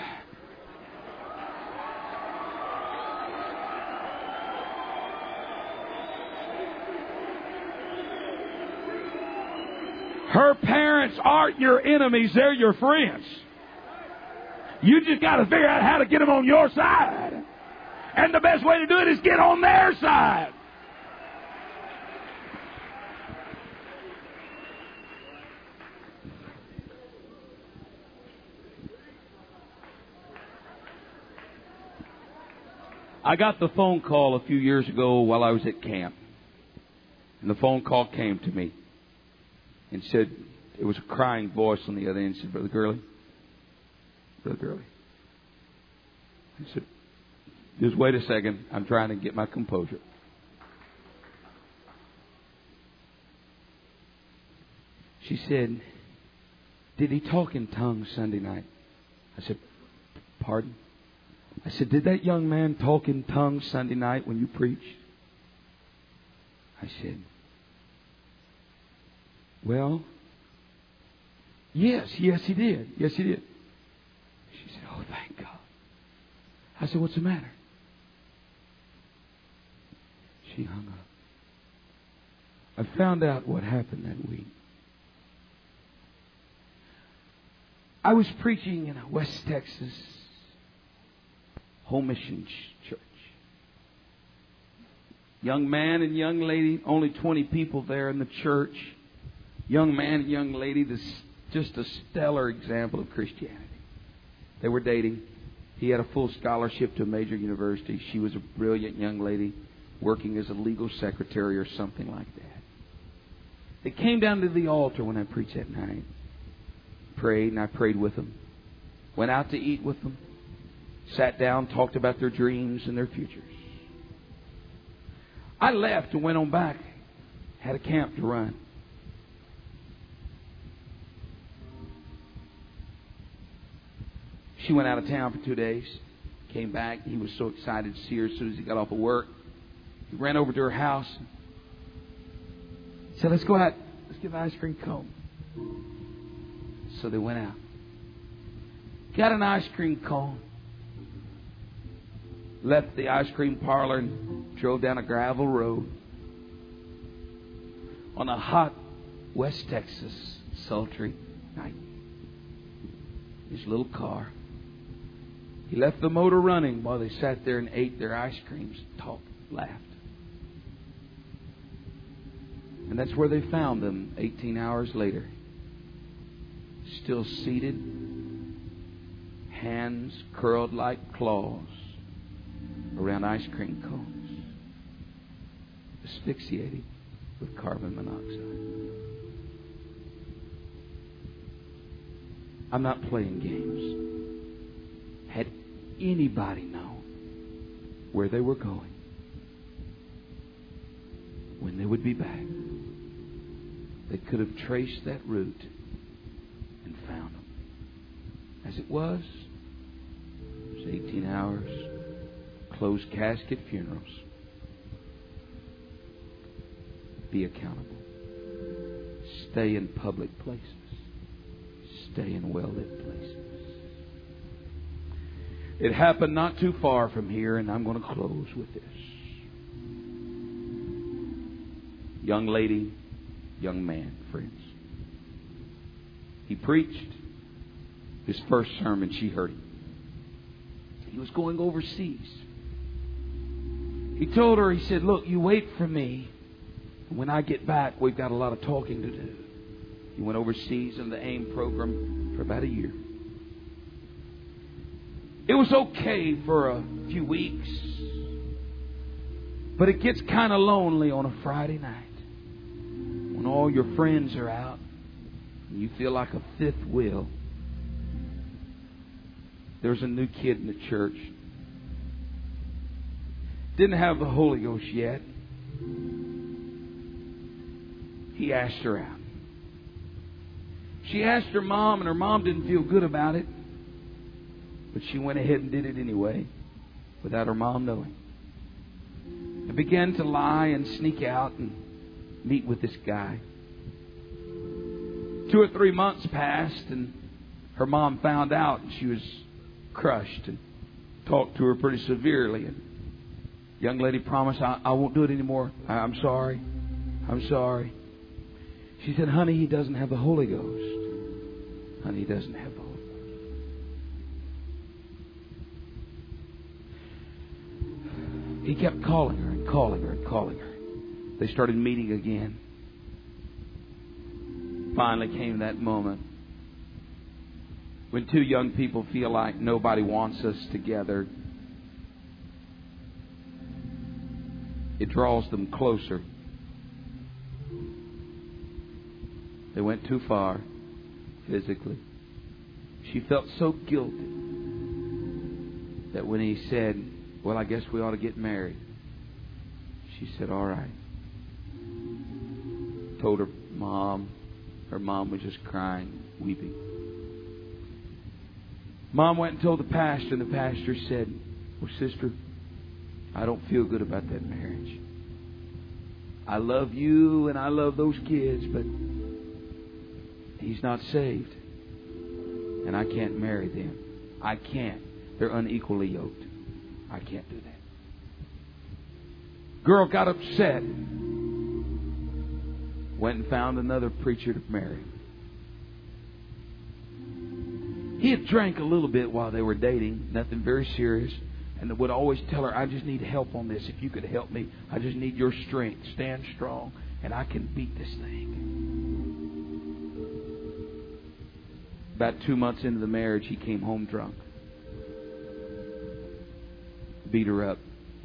Her parents aren't your enemies, they're your friends. You just got to figure out how to get them on your side. And the best way to do it is get on their side. I got the phone call a few years ago while I was at camp. And the phone call came to me and said, it was a crying voice on the other end. Said, Brother Gurley. I said, just wait a second. I'm trying to get my composure. She said, did he talk in tongues Sunday night? I said, pardon? I said, did that young man talk in tongues Sunday night when you preached? I said, well, yes, he did. Yes, he did. She said, oh, thank God. I said, what's the matter? She hung up. I found out what happened that week. I was preaching in a West Texas home mission church. Young man and young lady, only 20 people there in the church. Young man and young lady, this just a stellar example of Christianity. They were dating. He had a full scholarship to a major university. She was a brilliant young lady working as a legal secretary or something like that. They came down to the altar when I preached that night. Prayed, and I prayed with them. Went out to eat with them. Sat down, talked about their dreams and their futures. I left and went on back. Had a camp to run. She went out of town for 2 days. Came back. He was so excited to see her as soon as he got off of work. He ran over to her house. Said, let's go out. Let's get an ice cream cone. So they went out. Got an ice cream cone. Left the ice cream parlor and drove down a gravel road. On a hot West Texas sultry night. His little car. He left the motor running while they sat there and ate their ice creams, talked, laughed. And that's where they found them 18 hours later. Still seated, hands curled like claws around ice cream cones, asphyxiating with carbon monoxide. I'm not playing games. Had anybody known where they were going, when they would be back, they could have traced that route and found them. As it was 18 hours, closed casket funerals. Be accountable. Stay in public places. Stay in well-lit places. It happened not too far from here, and I'm going to close with this. Young lady, young man, friends. He preached his first sermon. She heard him. He was going overseas. He told her, he said, look, you wait for me. When I get back, we've got a lot of talking to do. He went overseas in the AIM program for about a year. It was okay for a few weeks. But it gets kind of lonely on a Friday night when all your friends are out and you feel like a fifth wheel. There's a new kid in the church. Didn't have the Holy Ghost yet. He asked her out. She asked her mom, and her mom didn't feel good about it. But she went ahead and did it anyway, without her mom knowing. And began to lie and sneak out and meet with this guy. 2 or 3 months passed, and her mom found out, and she was crushed and talked to her pretty severely. And the young lady promised, I won't do it anymore. I'm sorry. I'm sorry. She said, honey, he doesn't have the Holy Ghost. Honey, he doesn't have the Holy Ghost. He kept calling her and calling her and calling her. They started meeting again. Finally came that moment when two young people feel like nobody wants us together. It draws them closer. They went too far physically. She felt so guilty that when he said, well, I guess we ought to get married, she said, all right. Told her mom. Her mom was just crying, weeping. Mom went and told the pastor, and the pastor said, well, sister, I don't feel good about that marriage. I love you and I love those kids, but he's not saved. And I can't marry them. I can't. They're unequally yoked. I can't do that. Girl got upset. Went and found another preacher to marry. He had drank a little bit while they were dating. Nothing very serious. And would always tell her, I just need help on this. If you could help me, I just need your strength. Stand strong, and I can beat this thing. About 2 months into the marriage, he came home drunk. Beat her up.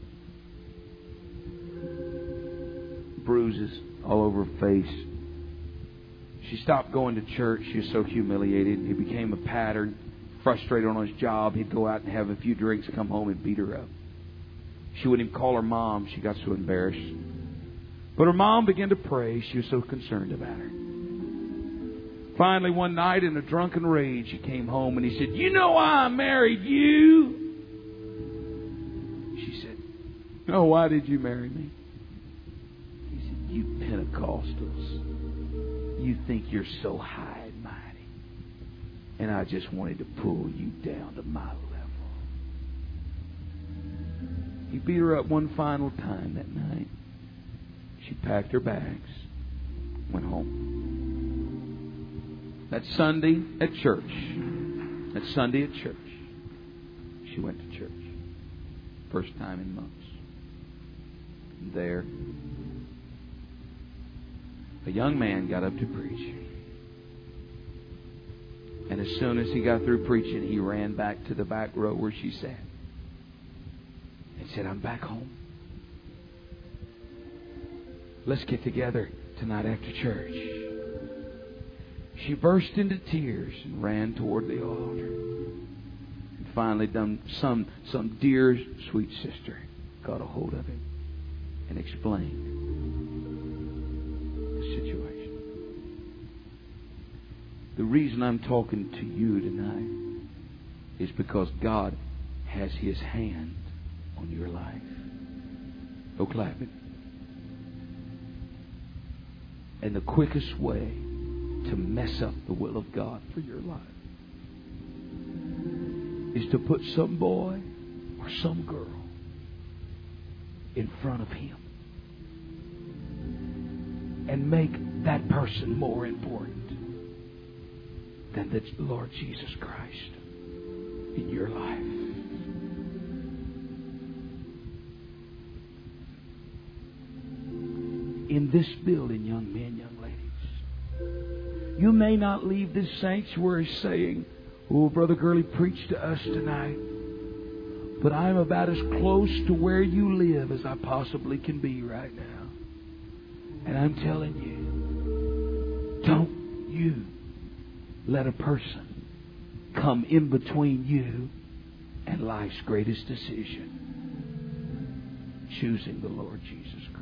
Bruises all over her face. She stopped going to church. She was so humiliated. It became a pattern. Frustrated on his job, he'd go out and have a few drinks, come home and beat her up. She wouldn't even call her mom. She got so embarrassed. But her mom began to pray. She was so concerned about her. Finally, one night in a drunken rage, he came home and he said, you know why I married you? She said, no, why did you marry me? He said, you Pentecostals, you think you're so high and mighty. And I just wanted to pull you down to my level. He beat her up one final time that night. She packed her bags, went home. That Sunday at church, she went to church. First time in months. And there, a young man got up to preach. And as soon as he got through preaching, he ran back to the back row where she sat and said, I'm back home. Let's get together tonight after church. She burst into tears and ran toward the altar. And finally, some dear, sweet sister got a hold of him and explained the situation. The reason I'm talking to you tonight is because God has His hand on your life. Go clap it. And the quickest way to mess up the will of God for your life is to put some boy or some girl in front of Him. and make that person more important than the Lord Jesus Christ in your life. In this building, young men, young ladies, you may not leave this sanctuary saying, "Oh, Brother Gurley preached to us tonight, but I'm about as close to where you live as I possibly can be right now." And I'm telling you, don't you let a person come in between you and life's greatest decision, choosing the Lord Jesus Christ.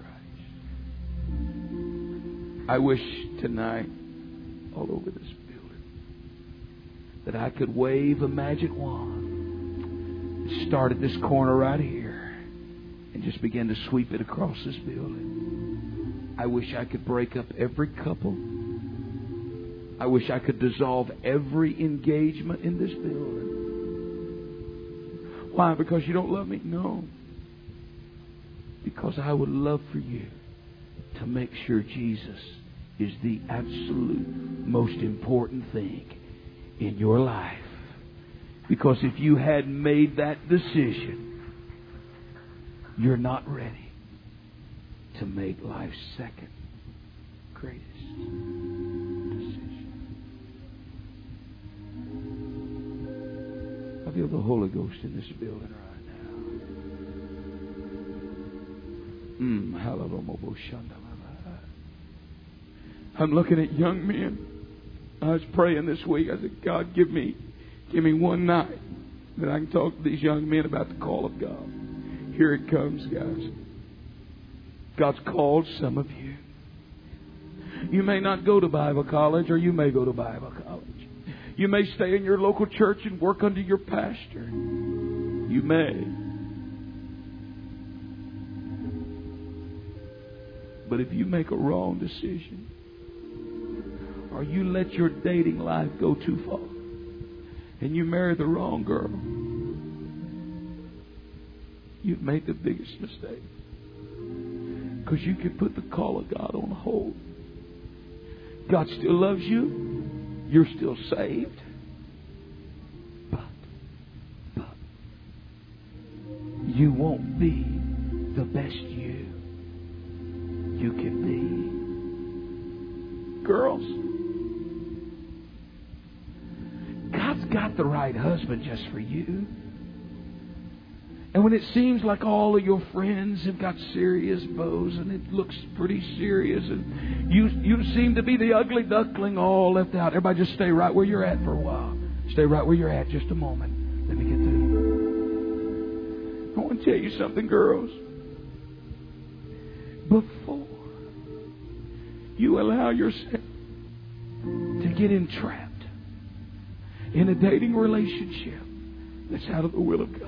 I wish tonight, all over this building, that I could wave a magic wand and start at this corner right here and just begin to sweep it across this building. I wish I could break up every couple. I wish I could dissolve every engagement in this building. Why? Because you don't love me? No. Because I would love for you to make sure Jesus is the absolute most important thing in your life. Because if you hadn't made that decision, you're not ready to make life's second greatest decision. I feel the Holy Ghost in this building right now. I'm looking at young men. I was praying this week. I said, God, give me one night that I can talk to these young men about the call of God. Here it comes, guys. God's called some of you. You may not go to Bible college, or you may go to Bible college. You may stay in your local church and work under your pastor. You may. But if you make a wrong decision, or you let your dating life go too far, and you marry the wrong girl, you've made the biggest mistake. Because you can put the call of God on hold. God still loves you. You're still saved. But you won't be the best you can be. Girls, God's got the right husband just for you. And when it seems like all of your friends have got serious bows and it looks pretty serious and you seem to be the ugly duckling all left out, everybody just stay right where you're at for a while. Stay right where you're at just a moment. Let me get through. I want to tell you something, girls. Before you allow yourself to get entrapped in a dating relationship that's out of the will of God,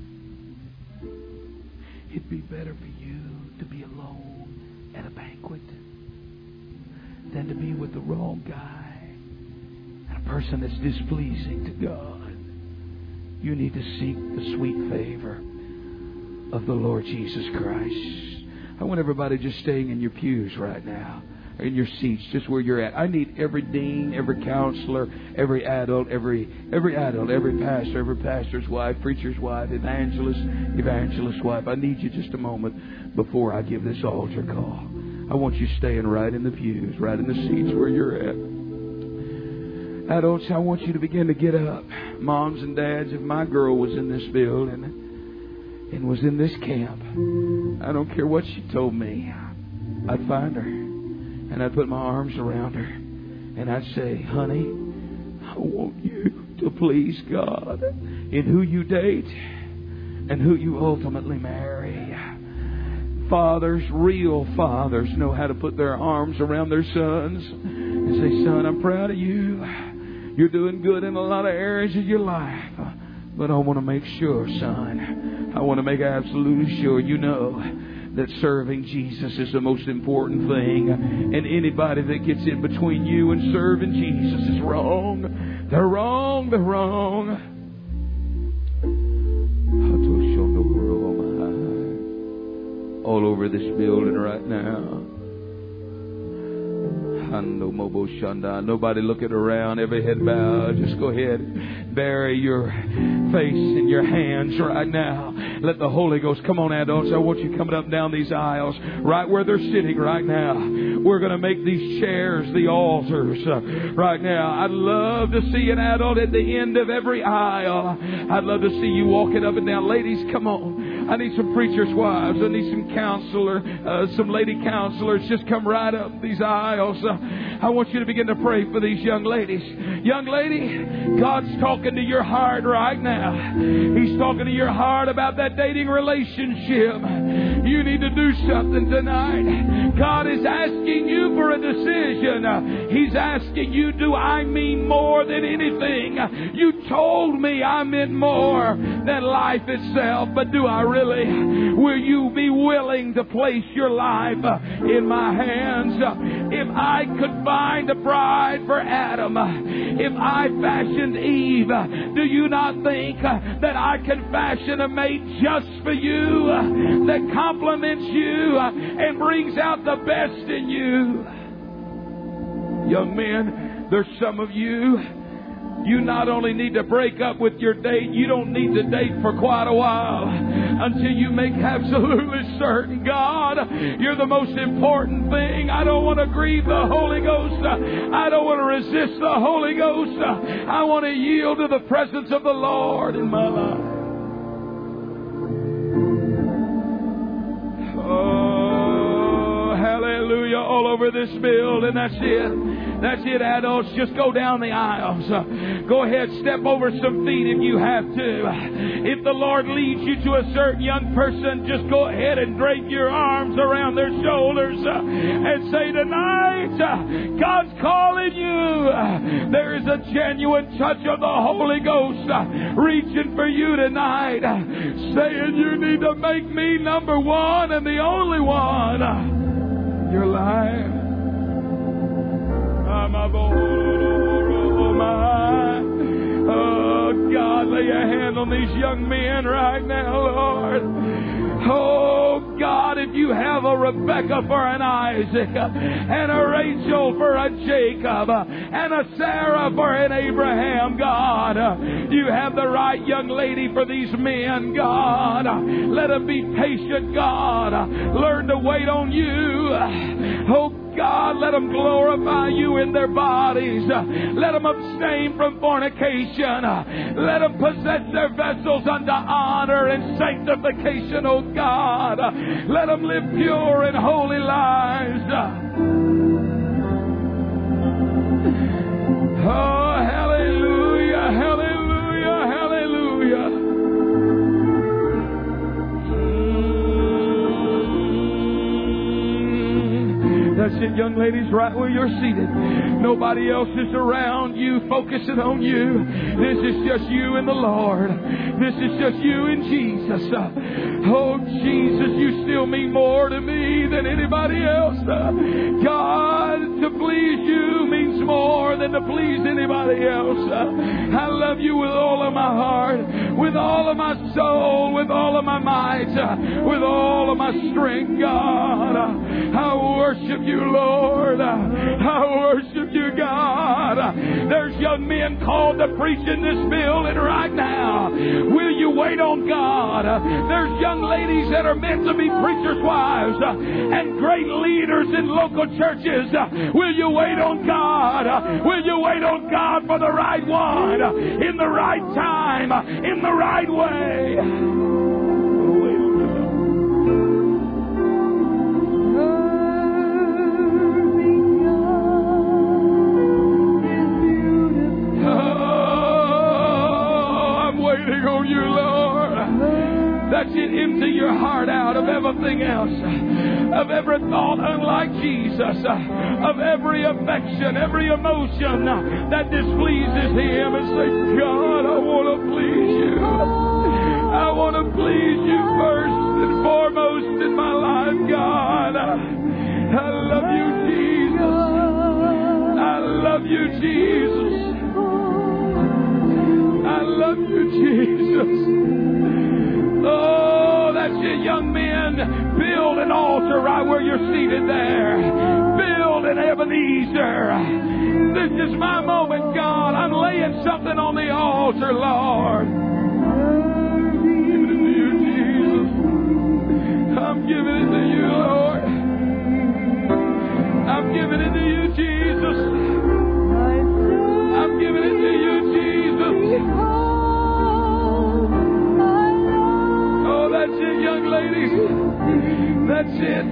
it'd be better for you to be alone at a banquet than to be with the wrong guy and a person that's displeasing to God. You need to seek the sweet favor of the Lord Jesus Christ. I want everybody just staying in your pews right now, or in your seats, just where you're at. I need every dean, every counselor, every adult, every pastor, every pastor's wife, preacher's wife, evangelist's wife. I need you just a moment before I give this altar call. I want you staying right in the pews, right in the seats where you're at. Adults, I want you to begin to get up. Moms and dads, if my girl was in this building and was in this camp, I don't care what she told me, I'd find her and I'd put my arms around her and I'd say, honey, I want you to please God in who you date and who you ultimately marry. Fathers, real fathers, know how to put their arms around their sons and say, son, I'm proud of you. You're doing good in a lot of areas of your life. But I want to make sure, son, I want to make absolutely sure you know that serving Jesus is the most important thing. And anybody that gets in between you and serving Jesus is wrong. They're wrong. They're wrong. All over this building right now. Nobody looking around, every head bowed. Just go ahead, bury your face in your hands right now. Let the Holy Ghost, come on adults, I want you coming up and down these aisles, right where they're sitting right now. We're going to make these chairs the altars right now. I'd love to see an adult at the end of every aisle. I'd love to see you walking up and down. Ladies, come on. I need some preachers' wives. I need some some lady counselors. Just come right up these aisles. I want you to begin to pray for these young ladies. Young lady, God's talking to your heart right now. He's talking to your heart about that dating relationship. You need to do something tonight. God is asking you for a decision. He's asking you, do I mean more than anything? You told me I meant more than life itself, but do I really? Will you be willing to place your life in my hands? If I could find a bride for Adam, if I fashioned Eve, do you not think that I can fashion a mate just for you that compliments you and brings out the best in you? Young men, there's some of you. You not only need to break up with your date, you don't need to date for quite a while until you make absolutely certain, God, you're the most important thing. I don't want to grieve the Holy Ghost. I don't want to resist the Holy Ghost. I want to yield to the presence of the Lord in my life. Oh, hallelujah, all over this building. That's it. That's it, adults. Just go down the aisles. Go ahead, step over some feet if you have to. If the Lord leads you to a certain young person, just go ahead and drape your arms around their shoulders and say, tonight, God's calling you. There is a genuine touch of the Holy Ghost reaching for you tonight, saying you need to make me number one and the only one in your life. Oh, God, lay a hand on these young men right now, Lord. Oh, God, if you have a Rebecca for an Isaac, and a Rachel for a Jacob, and a Sarah for an Abraham, God, you have the right young lady for these men, God. Let them be patient, God. Learn to wait on you. Oh, God, let them glorify you in their bodies. Let them abstain from fornication. Let them possess their vessels unto honor and sanctification, oh God. Let them live pure and holy lives. Oh, hallelujah, hallelujah, hallelujah. That's it, young ladies, right where you're seated. Nobody else is around you, focusing on you. This is just you and the Lord. This is just you and Jesus. Oh, Jesus, you still mean more to me than anybody else. God, to please you means more than to please anybody else. I love you with all of my heart, with all of my soul, with all of my might, with all of my strength, God. I worship you, Lord. I worship you, God. There's young men called to preach in this building right now. Will you wait on God? There's young ladies that are meant to be preachers' wives and great leaders in local churches. Will you wait on God? Will you wait on God for the right one, in the right time, in the right way? On you, Lord. That's it. Empty your heart out of everything else, of every thought unlike Jesus, of every affection, every emotion that displeases Him, and say, God, I want to please you. I want to please you first and foremost in my life, God. I love you, Jesus. I love you, Jesus. I love you, Jesus. Oh, that's it, young young men, build an altar right where you're seated there. Build an Ebenezer. This is my moment, God. I'm laying something on the altar, Lord. Give it to you, Jesus. I'm giving it to you, Lord. I'm giving it to you, Jesus. I'm giving it to you, Jesus. Oh, that's it, young ladies. That's it.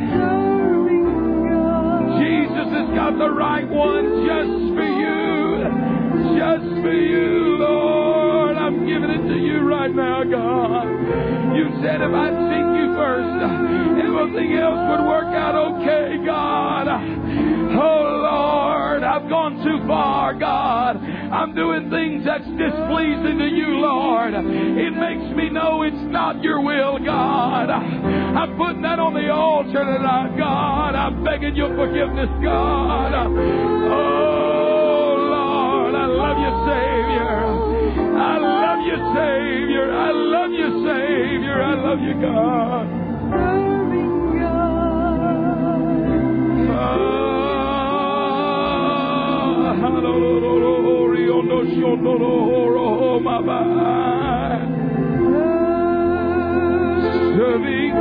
Jesus has got the right one just for you. Just for you, Lord. I'm giving it to you right now, God. You said if I'd seek you first, everything else would work out okay, God. Oh, Lord, I've gone too far, God. I'm doing things that's displeasing to you, Lord. It makes me know it's not your will, God. I'm putting that on the altar tonight, God. I'm begging your forgiveness, God. Oh, Lord, I love you, Savior. I love you, Savior. I love you, Savior. I love you, God. Serving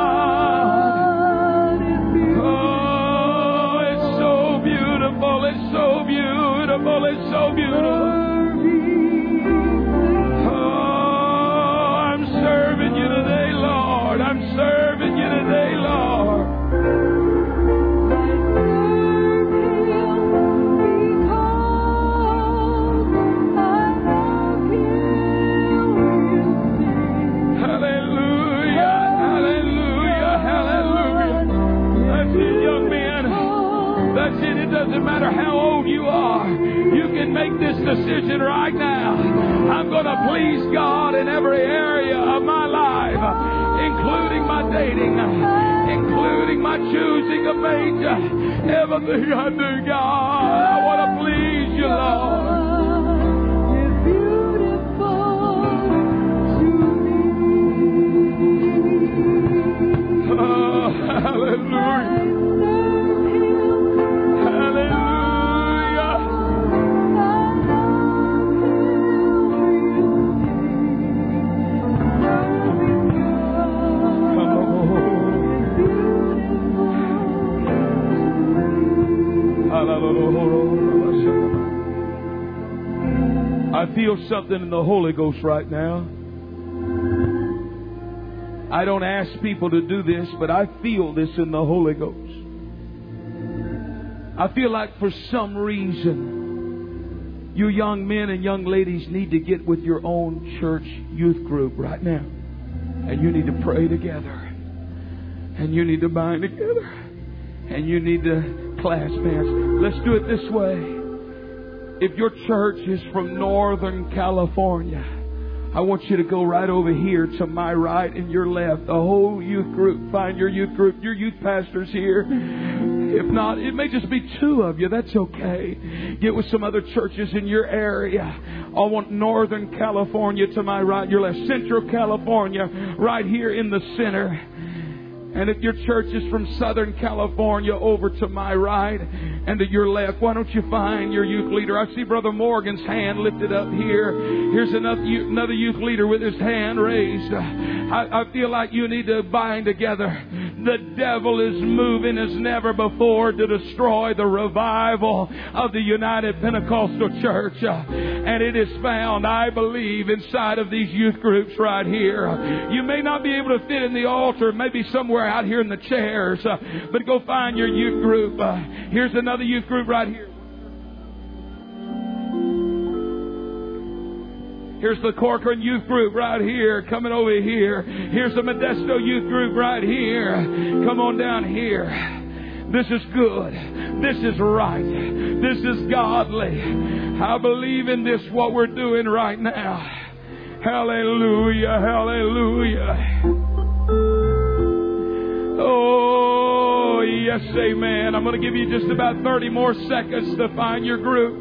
God. Oh, it's so beautiful. It's so beautiful. It's so beautiful. Oh, I'm serving you today, Lord. I'm serving you today, Lord. It doesn't matter how old you are. You can make this decision right now. I'm going to please God in every area of my life, including my dating, including my choosing of mate. Everything I do, God, I want to please you, Lord. Oh, hallelujah. I feel something in the Holy Ghost right now. I don't ask people to do this, but I feel this in the Holy Ghost. I feel like for some reason, you young men and young ladies need to get with your own church youth group right now. And you need to pray together. And you need to bind together. And you need to clasp hands. Let's do it this way. If your church is from Northern California, I want you to go right over here to my right and your left. The whole youth group. Find your youth group. Your youth pastor's here. If not, it may just be two of you. That's okay. Get with some other churches in your area. I want Northern California to my right, your left. Central California right here in the center. And if your church is from Southern California, over to my right and to your left, why don't you find your youth leader? I see Brother Morgan's hand lifted up here. Here's another youth leader with his hand raised. I feel like you need to bind together. The devil is moving as never before to destroy the revival of the United Pentecostal Church. And it is found, I believe, inside of these youth groups right here. You may not be able to fit in the altar, maybe somewhere out here in the chairs, but go find your youth group. Here's another youth group right here. Here's the Corcoran youth group right here, coming over here. Here's the Modesto youth group right here. Come on down here. This is good. This is right. This is godly. I believe in this, what we're doing right now. Hallelujah, hallelujah. Oh, yes, amen. I'm going to give you just about 30 more seconds to find your group.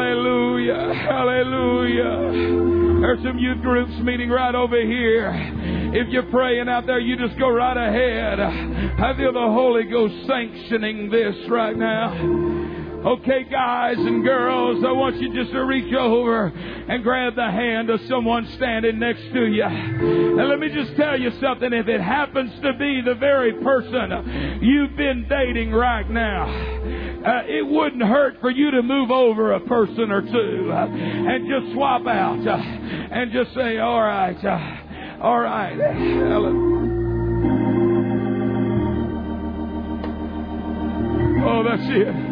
Hallelujah, hallelujah. There's some youth groups meeting right over here. If you're praying out there, you just go right ahead. I feel the Holy Ghost sanctioning this right now. Okay, guys and girls, I want you just to reach over and grab the hand of someone standing next to you. And let me just tell you something. If it happens to be the very person you've been dating right now, it wouldn't hurt for you to move over a person or two and just swap out and just say, all right, all right. Oh, that's it.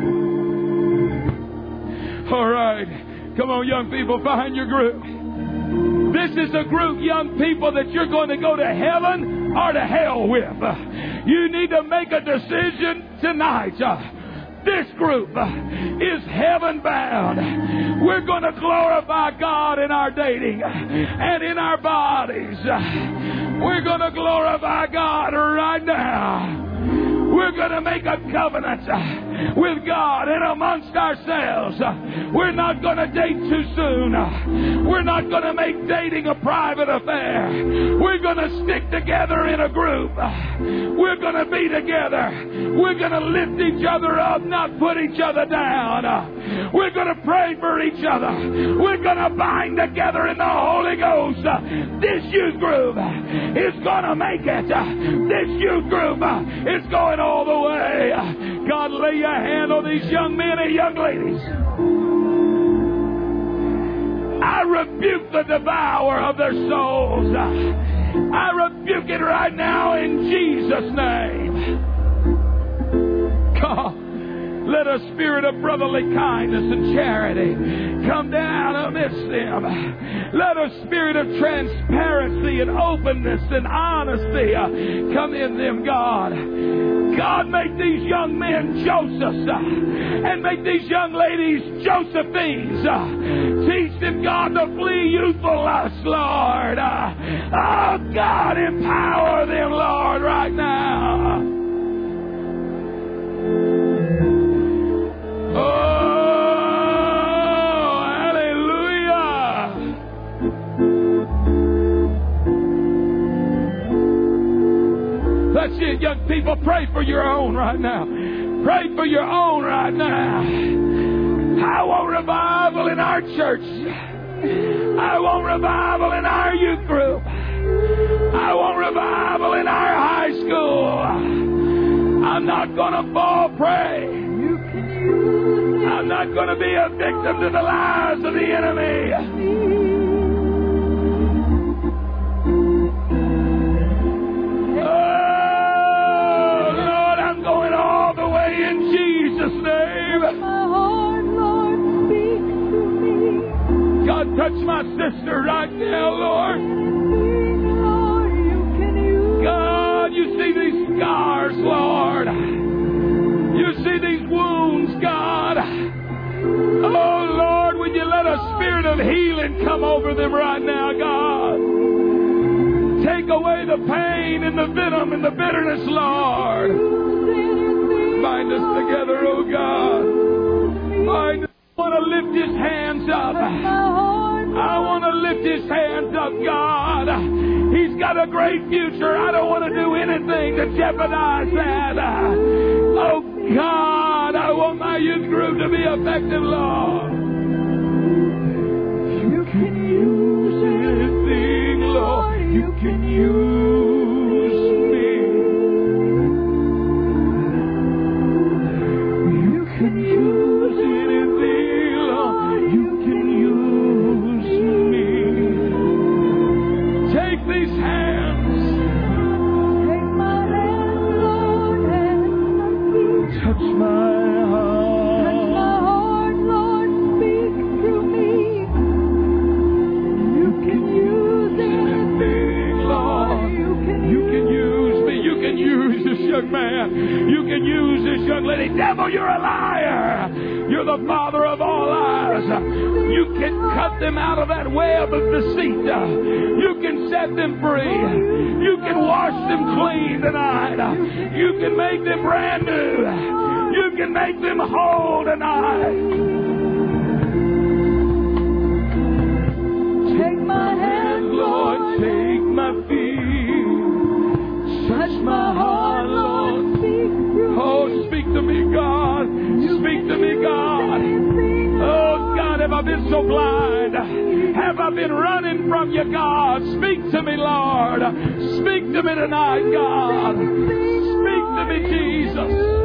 All right. Come on, young people, find your group. This is a group, young people, that you're going to go to heaven or to hell with. You need to make a decision tonight. This group is heaven bound. We're going to glorify God in our dating and in our bodies. We're going to glorify God right now. We're going to make a covenant with God and amongst ourselves. We're not going to date too soon. We're not going to make dating a private affair. We're going to stick together in a group. We're going to be together. We're going to lift each other up, not put each other down. We're going to pray for each other. We're going to bind together in the Holy Ghost. This youth group is going to make it. This youth group is going all the way. God, lay your hand on these young men and young ladies. I rebuke the devourer of their souls. I rebuke it right now in Jesus' name. God, let a spirit of brotherly kindness and charity come down amidst them. Let a spirit of transparency and openness and honesty come in them, God. God, make these young men Josephs and make these young ladies Josephines. Teach them, God, to flee youthful lust, Lord. Oh, God, empower them, Lord, right now. Oh, hallelujah. That's it, young people. Pray for your own right now. Pray for your own right now. I want revival in our church. I want revival in our youth group. I want revival in our high school. I'm not going to fall prey. I'm not going to be a victim to the lies of the enemy. Oh, Lord, I'm going all the way in Jesus' name. God, touch my sister right now, Lord. God, you see these scars, Lord. You see these wounds, God. Oh, Lord, will you let a spirit of healing come over them right now, God? Take away the pain and the venom and the bitterness, Lord. Bind us together, oh God. Bind us. I want to lift his hands up. I want to lift his hands up, God. He's got a great future. I don't want to do anything to jeopardize that. Oh, God, I want my youth group to be effective, Lord. You can use anything, Lord. You can use me. You can use anything, Lord. You can use me. Take these hands. Take my hand, Lord, and touch my heart. Touch my heart, Lord, speak to me. You can use anything, Lord. You can use me. You can use this young man. You can use this young lady. Devil, you're a liar. You're the father of all lies. You can cut them out of that web of deceit. You can set them free. You can wash them clean tonight. You can make them brand new. You can make them whole tonight. Take my hand, Lord. Take my feet. been so blind? Have I been running from you, God? Speak to me, Lord. Speak to me tonight, God. Speak to me, Jesus.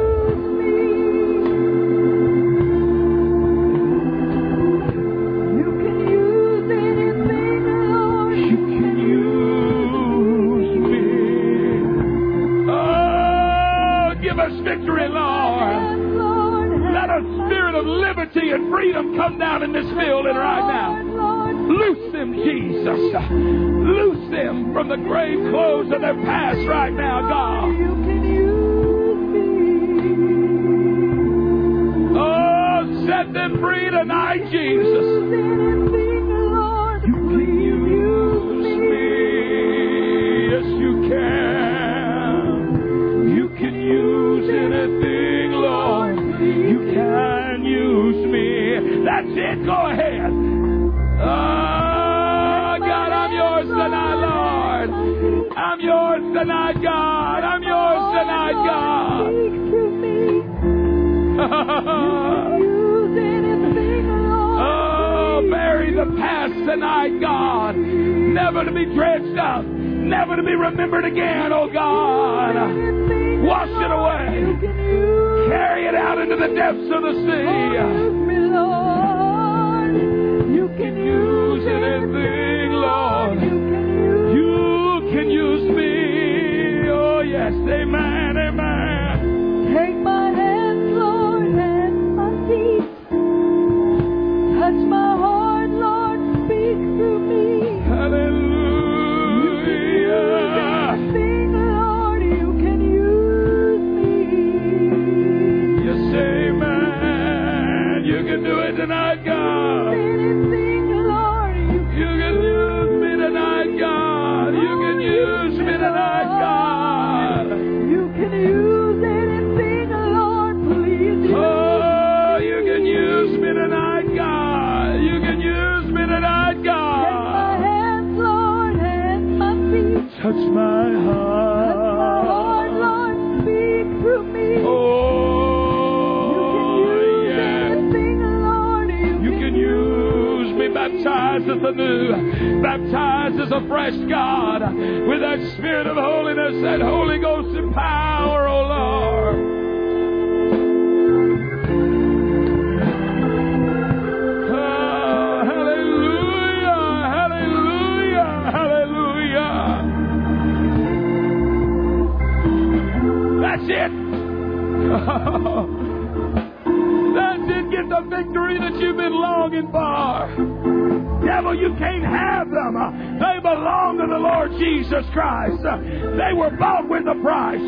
Victory, Lord. Let a spirit of liberty and freedom come down in this building right now. Loose them, Jesus. Loose them from the grave clothes of their past right now, God. Oh, set them free tonight, Jesus. You can use me. Yes, you can. Use anything, Lord. You can use me. That's it. Go ahead. Oh, God, I'm yours tonight, Lord. I'm yours tonight, God. I'm yours tonight, God. Oh, bury the past tonight, God. Never to be dredged up. Never to be remembered again, oh God. Wash it away. Carry it out into the depths of the sea. You can use anything, Lord. You can use me. Oh, yes. Amen. Amen. Take my hands, Lord, and my feet. Touch my heart, Lord. Speak through me. Hallelujah. Tonight, God. You can use me tonight, God. You can use me tonight, God. You can use anything, Lord, please. Oh, you can use me tonight, God. You can use me tonight, God. Take my hands, Lord, and my feet. Touch my heart. Touch my heart, Lord. Speak through me. Oh. Baptized as anew, baptized as a fresh God, with that Spirit of holiness, that Holy Ghost and power, oh Lord. Oh, hallelujah, hallelujah, hallelujah. That's it. That's it. Get the victory that you've been longing for. Devil, you can't have them. They belong to the Lord Jesus Christ. They were bought with a price.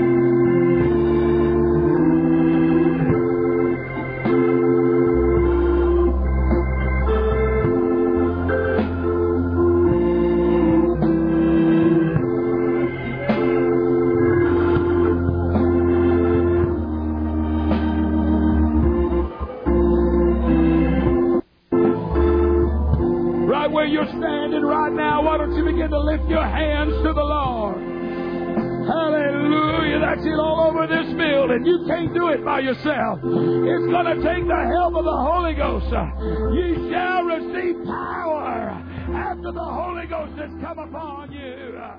Where you're standing right now, why don't you begin to lift your hands to the Lord? Hallelujah. That's it all over this building. You can't do it by yourself. It's going to take the help of the Holy Ghost. You shall receive power after the Holy Ghost has come upon you.